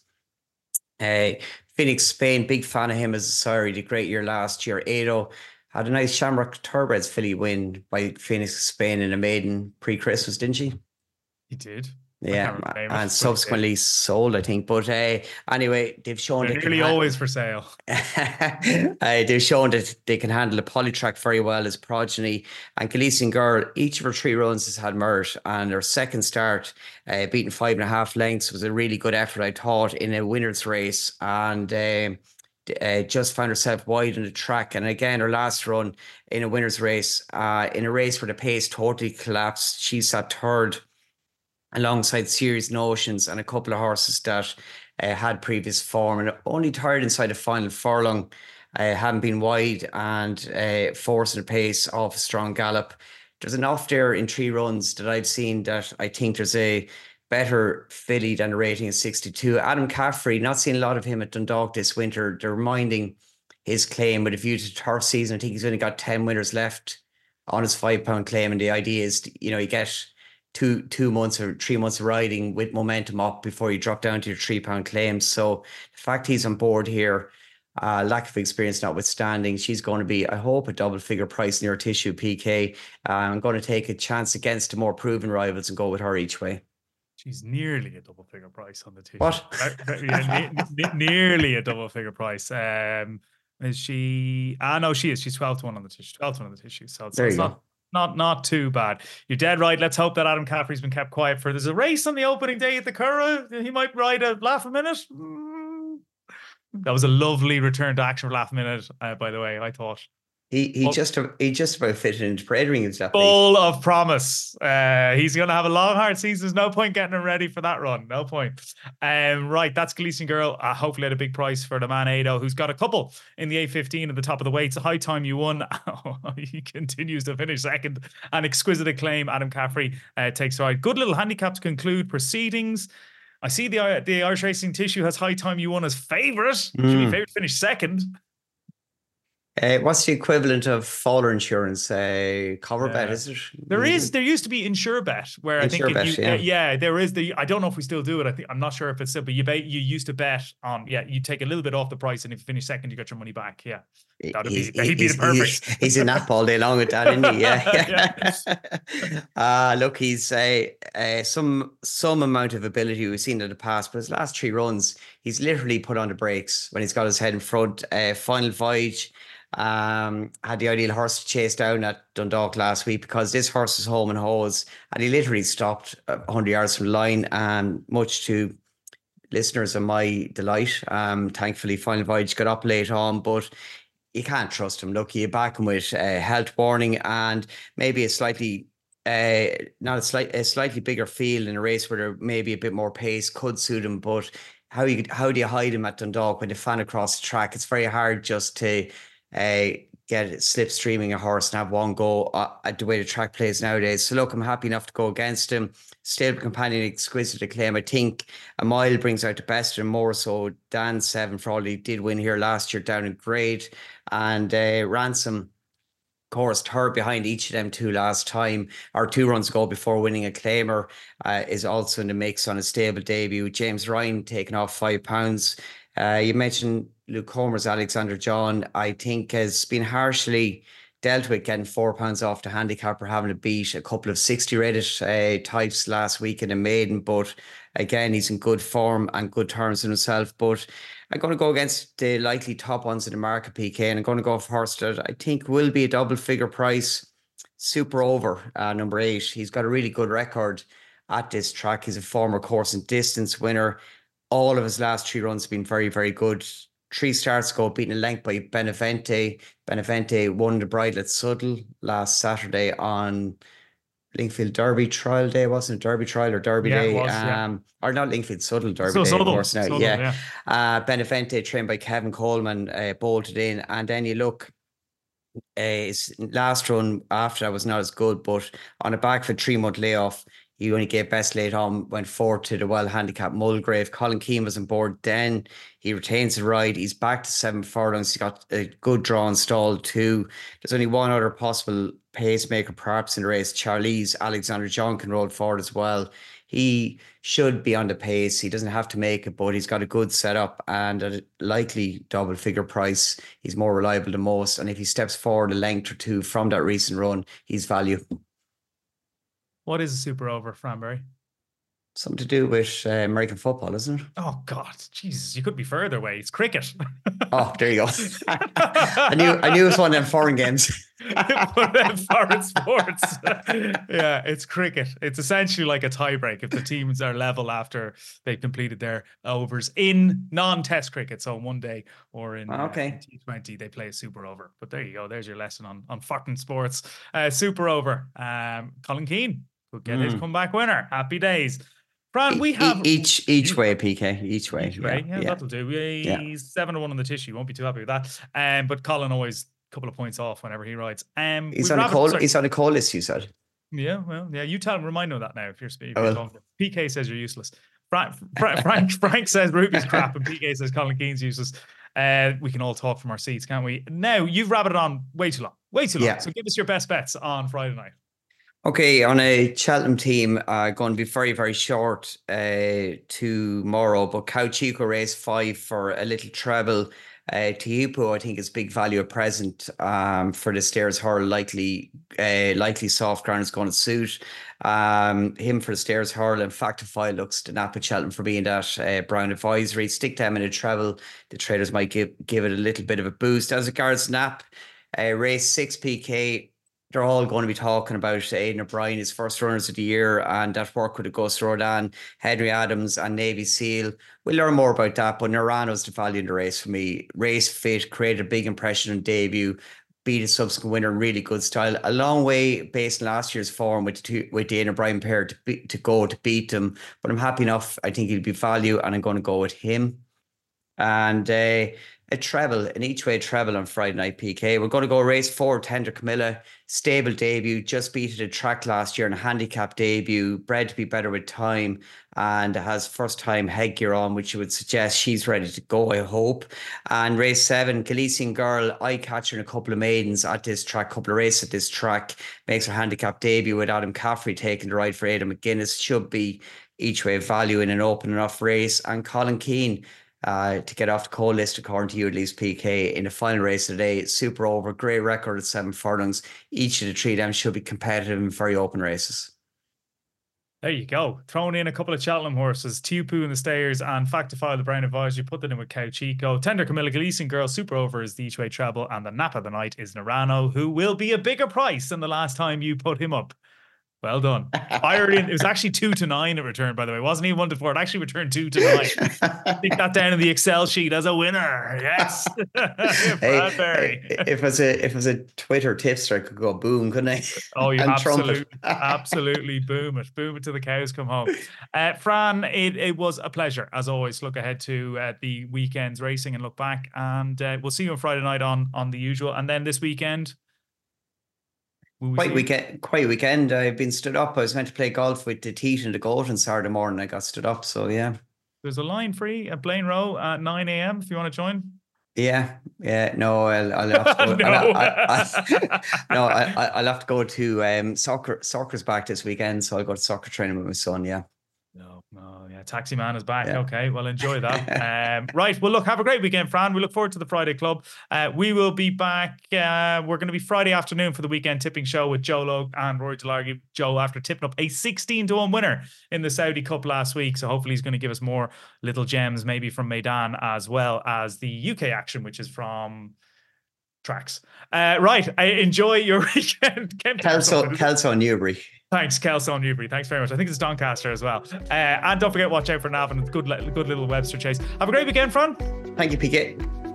Phoenix, Spain, big fan of him as a sire. He did a great year last year. Ado had a nice Shamrock Thoroughbreds filly win by Phoenix, Spain in a maiden pre-Christmas, didn't she? He did. Yeah, and subsequently sold, I think. But anyway, they've shown they're nearly always for sale. They've shown that they can handle a polytrack very well as progeny. And Galician Girl, each of her 3 runs has had merit, and her second start, beating 5.5 lengths, was a really good effort, I thought, in a winner's race. And just found herself wide on the track. And again, her last run in a winner's race, in a race where the pace totally collapsed, she sat 3rd alongside Serious Notions and a couple of horses that had previous form, and only tired inside the final furlong, hadn't been wide, and forcing the pace off a strong gallop. There's enough there in 3 runs that I've seen that I think there's a better filly than a rating of 62. Adam Caffrey, not seen a lot of him at Dundalk this winter. They're reminding his claim with a view to turf season. I think he's only got 10 winners left on his £5 claim, and the idea is, you get 2 months or 3 months of riding with momentum up before you drop down to your £3 claims. So the fact he's on board here, lack of experience notwithstanding, she's going to be, I hope, a double figure price near tissue, PK. I'm going to take a chance against the more proven rivals and go with her each way. She's nearly a double figure price on the tissue. What? Nearly a double figure price. Is she? No, she is. She's 12 to 1 on the tissue. 12 to 1 on the tissue. So it's not Not too bad. You're dead right. Let's hope that Adam Caffrey's been kept quiet for. There's a race on the opening day at the Curragh. He might ride a laugh a minute. That was a lovely return to action for laugh a minute, by the way, I thought. He just about fitted into parade rings that full of promise. He's going to have a long, hard season. There's no point getting him ready for that run. No point. Right, that's Galician Girl. Hopefully at a big price for the man Ado, who's got a couple in the 8:15 at the top of the weights. High Time You Won. He continues to finish second. And Exquisite Acclaim, Adam Caffrey takes right. Good little handicap to conclude proceedings. I see the Irish Racing Tissue has High Time You Won as favourite. Should be favourite to finish second. What's the equivalent of Fowler insurance? Cover bet, is it? There used to be Insure Bet, where I think there is I don't know if we still do it. I'm not sure if it's still, but you used to bet on, you take a little bit off the price, and if you finish second, you got your money back. Yeah. He'd be the perfect. He's in that all day long with that, isn't he? Yeah. Look, he's some amount of ability we've seen in the past, but his last 3 runs, he's literally put on the brakes when he's got his head in front. Final Voyage. Had the ideal horse to chase down at Dundalk last week, because this horse is home and hose, and he literally stopped 100 yards from the line, and much to listeners of my delight, thankfully Final Voyage got up late on, but you can't trust him. Look, you back him with health warning and maybe a slightly bigger field in a race where there maybe a bit more pace could suit him, but how do you hide him at Dundalk when they fan across the track? It's very hard just to get it slipstreaming a horse and have one go at the way the track plays nowadays. So look, I'm happy enough to go against him. Stable Companion, Exquisite Acclaim. I think a mile brings out the best and more. So Dan 7 for all he did win here last year down in grade, and Ransom, of course, third behind each of them 2 last time, or 2 runs ago before winning a claimer, is also in the mix on a stable debut. James Ryan taking off £5. You mentioned Luke Homer's Alexander John. I think has been harshly dealt with, getting £4 off the handicapper, having to beat a couple of 60 rated types last week in a maiden. But again, he's in good form and good terms in himself. But I'm going to go against the likely top ones in the market, PK, and I'm going to go for horse that I think will be a double figure price. Super Over, number 8. He's got a really good record at this track. He's a former course and distance winner. All of his last 3 runs have been very, very good. 3 starts ago, beaten a length by Benevente. Benevente won the bridle at Suddle last Saturday on Lingfield Derby trial day, wasn't it? Derby trial or Derby day? It was, or not Lingfield, Suddle Derby day, of course now. Suddle, Benevente, trained by Kevin Coleman, bolted in. And then you look, his last run after that was not as good, but on the back of a 3-month layoff, he only gave best late on, went forward to the well-handicapped Mulgrave. Colin Keane was on board then. He retains the ride. He's back to 7 furlongs. He's got a good draw installed too. There's only one other possible pacemaker perhaps in the race. Charlize Alexander John can roll forward as well. He should be on the pace. He doesn't have to make it, but he's got a good setup and a likely double figure price. He's more reliable than most. And if he steps forward a length or 2 from that recent run, he's value. What is a Super Over, Franbury? Something to do with American football, isn't it? Oh, God. Jesus, you could be further away. It's cricket. Oh, there you go. I knew it was one of them foreign games. One of them foreign sports. Yeah, it's cricket. It's essentially like a tiebreak if the teams are level after they've completed their overs in non-test cricket. So one day or in T20, they play a Super Over. But there you go. There's your lesson on foreign sports. Super Over. Colin Keane could get his comeback winner. Happy days. Fran, we have each way, PK. Each way. Yeah, that'll do. He's 7-1 on the tissue. Won't be too happy with that. But Colin always a couple of points off whenever he rides. He's on a call list, you said. Yeah, well, yeah. You tell him. Remind him of that now. If you're talking. PK says you're useless. Frank says Ruby's crap, and PK says Colin Keane's useless. We can all talk from our seats, can't we? Now you've rabbited on way too long. Yeah. So give us your best bets on Friday night. Okay, on a Cheltenham team, going to be very, very short tomorrow, but Cow Chico race 5 for a little treble. Teahupoo, I think, is big value at present for the Stairs Hurl. Likely soft ground is going to suit him for the Stairs Hurl. And Factify looks to nap at Cheltenham for being that Brown advisory. Stick them in a treble. The traders might give it a little bit of a boost. As regards Nap, race 6 PK, they're all going to be talking about Aidan O'Brien, his first runners of the year, and that work with Augusta Rodan, Henry Adams, and Navy SEAL. We'll learn more about that, but Narano's the value in the race for me. Race fit, created a big impression on debut, beat a subsequent winner in really good style. A long way based on last year's form with the Aidan O'Brien pair to beat them, but I'm happy enough. I think he'll be value, and I'm going to go with him. And a treble, an each way treble on Friday night PK. We're going to go race 4, Tender Camilla, stable debut, just beat a track last year in a handicap debut, bred to be better with time, and has first time headgear on, which you would suggest she's ready to go, I hope. And race 7, Galician Girl, eye catcher in a couple of maidens at this track, couple of races at this track, makes her handicap debut with Adam Caffrey taking the ride for Aidan McGuinness, should be each way value in an open enough race. And Colin Keane, to get off the coal list, according to you at least, PK, in the final race today. Super over, great record at 7 furlongs. Each of the 3 of them should be competitive in very open races. There you go. Throwing in a couple of Cheltenham horses, Tupu in the Stayers and Factify the Brown Advisory. Put that in with Cow Chico. Tender Camilla, Galician Girl, Super Over is the each way treble, and the nap of the night is Narano, who will be a bigger price than the last time you put him up. Well done. It was actually 2-9 it returned, by the way. It wasn't even 1-4. It actually returned 2-9. Stick that down in the Excel sheet as a winner. Yes. Hey, if it was a Twitter tipster, I could go boom, couldn't I? Oh, you absolutely boom it. Boom it till the cows come home. Fran, it was a pleasure, as always. Look ahead to the weekend's racing and look back. And we'll see you on Friday night on the usual. And then this weekend... Quiet weekend. I've been stood up. I was meant to play golf with the Teat and the Goat on Saturday morning. I got stood up, so yeah. There's a line free at Blaine Row at 9 a.m. if you want to join. Yeah. No, I'll have to go. I'll have to go to soccer. Soccer's back this weekend, so I'll go to soccer training with my son. Yeah. No, yeah. Taxi Man is back. Yeah. Okay, well, enjoy that. Right. Well, look, have a great weekend, Fran. We look forward to the Friday Club. We will be back. We're going to be Friday afternoon for the weekend tipping show with Joe Logue and Rory Delargy. Joe, after tipping up a 16-1 winner in the Saudi Cup last week. So hopefully he's going to give us more little gems, maybe from Maidan, as well as the UK action, which is from tracks. Right. Enjoy your weekend. Kelso Newbury. Thanks, Kelso Newbury. Thanks very much. I think it's Doncaster as well. And don't forget, watch out for Navan. Good little Webster chase. Have a great weekend, Fran. Thank you, PK.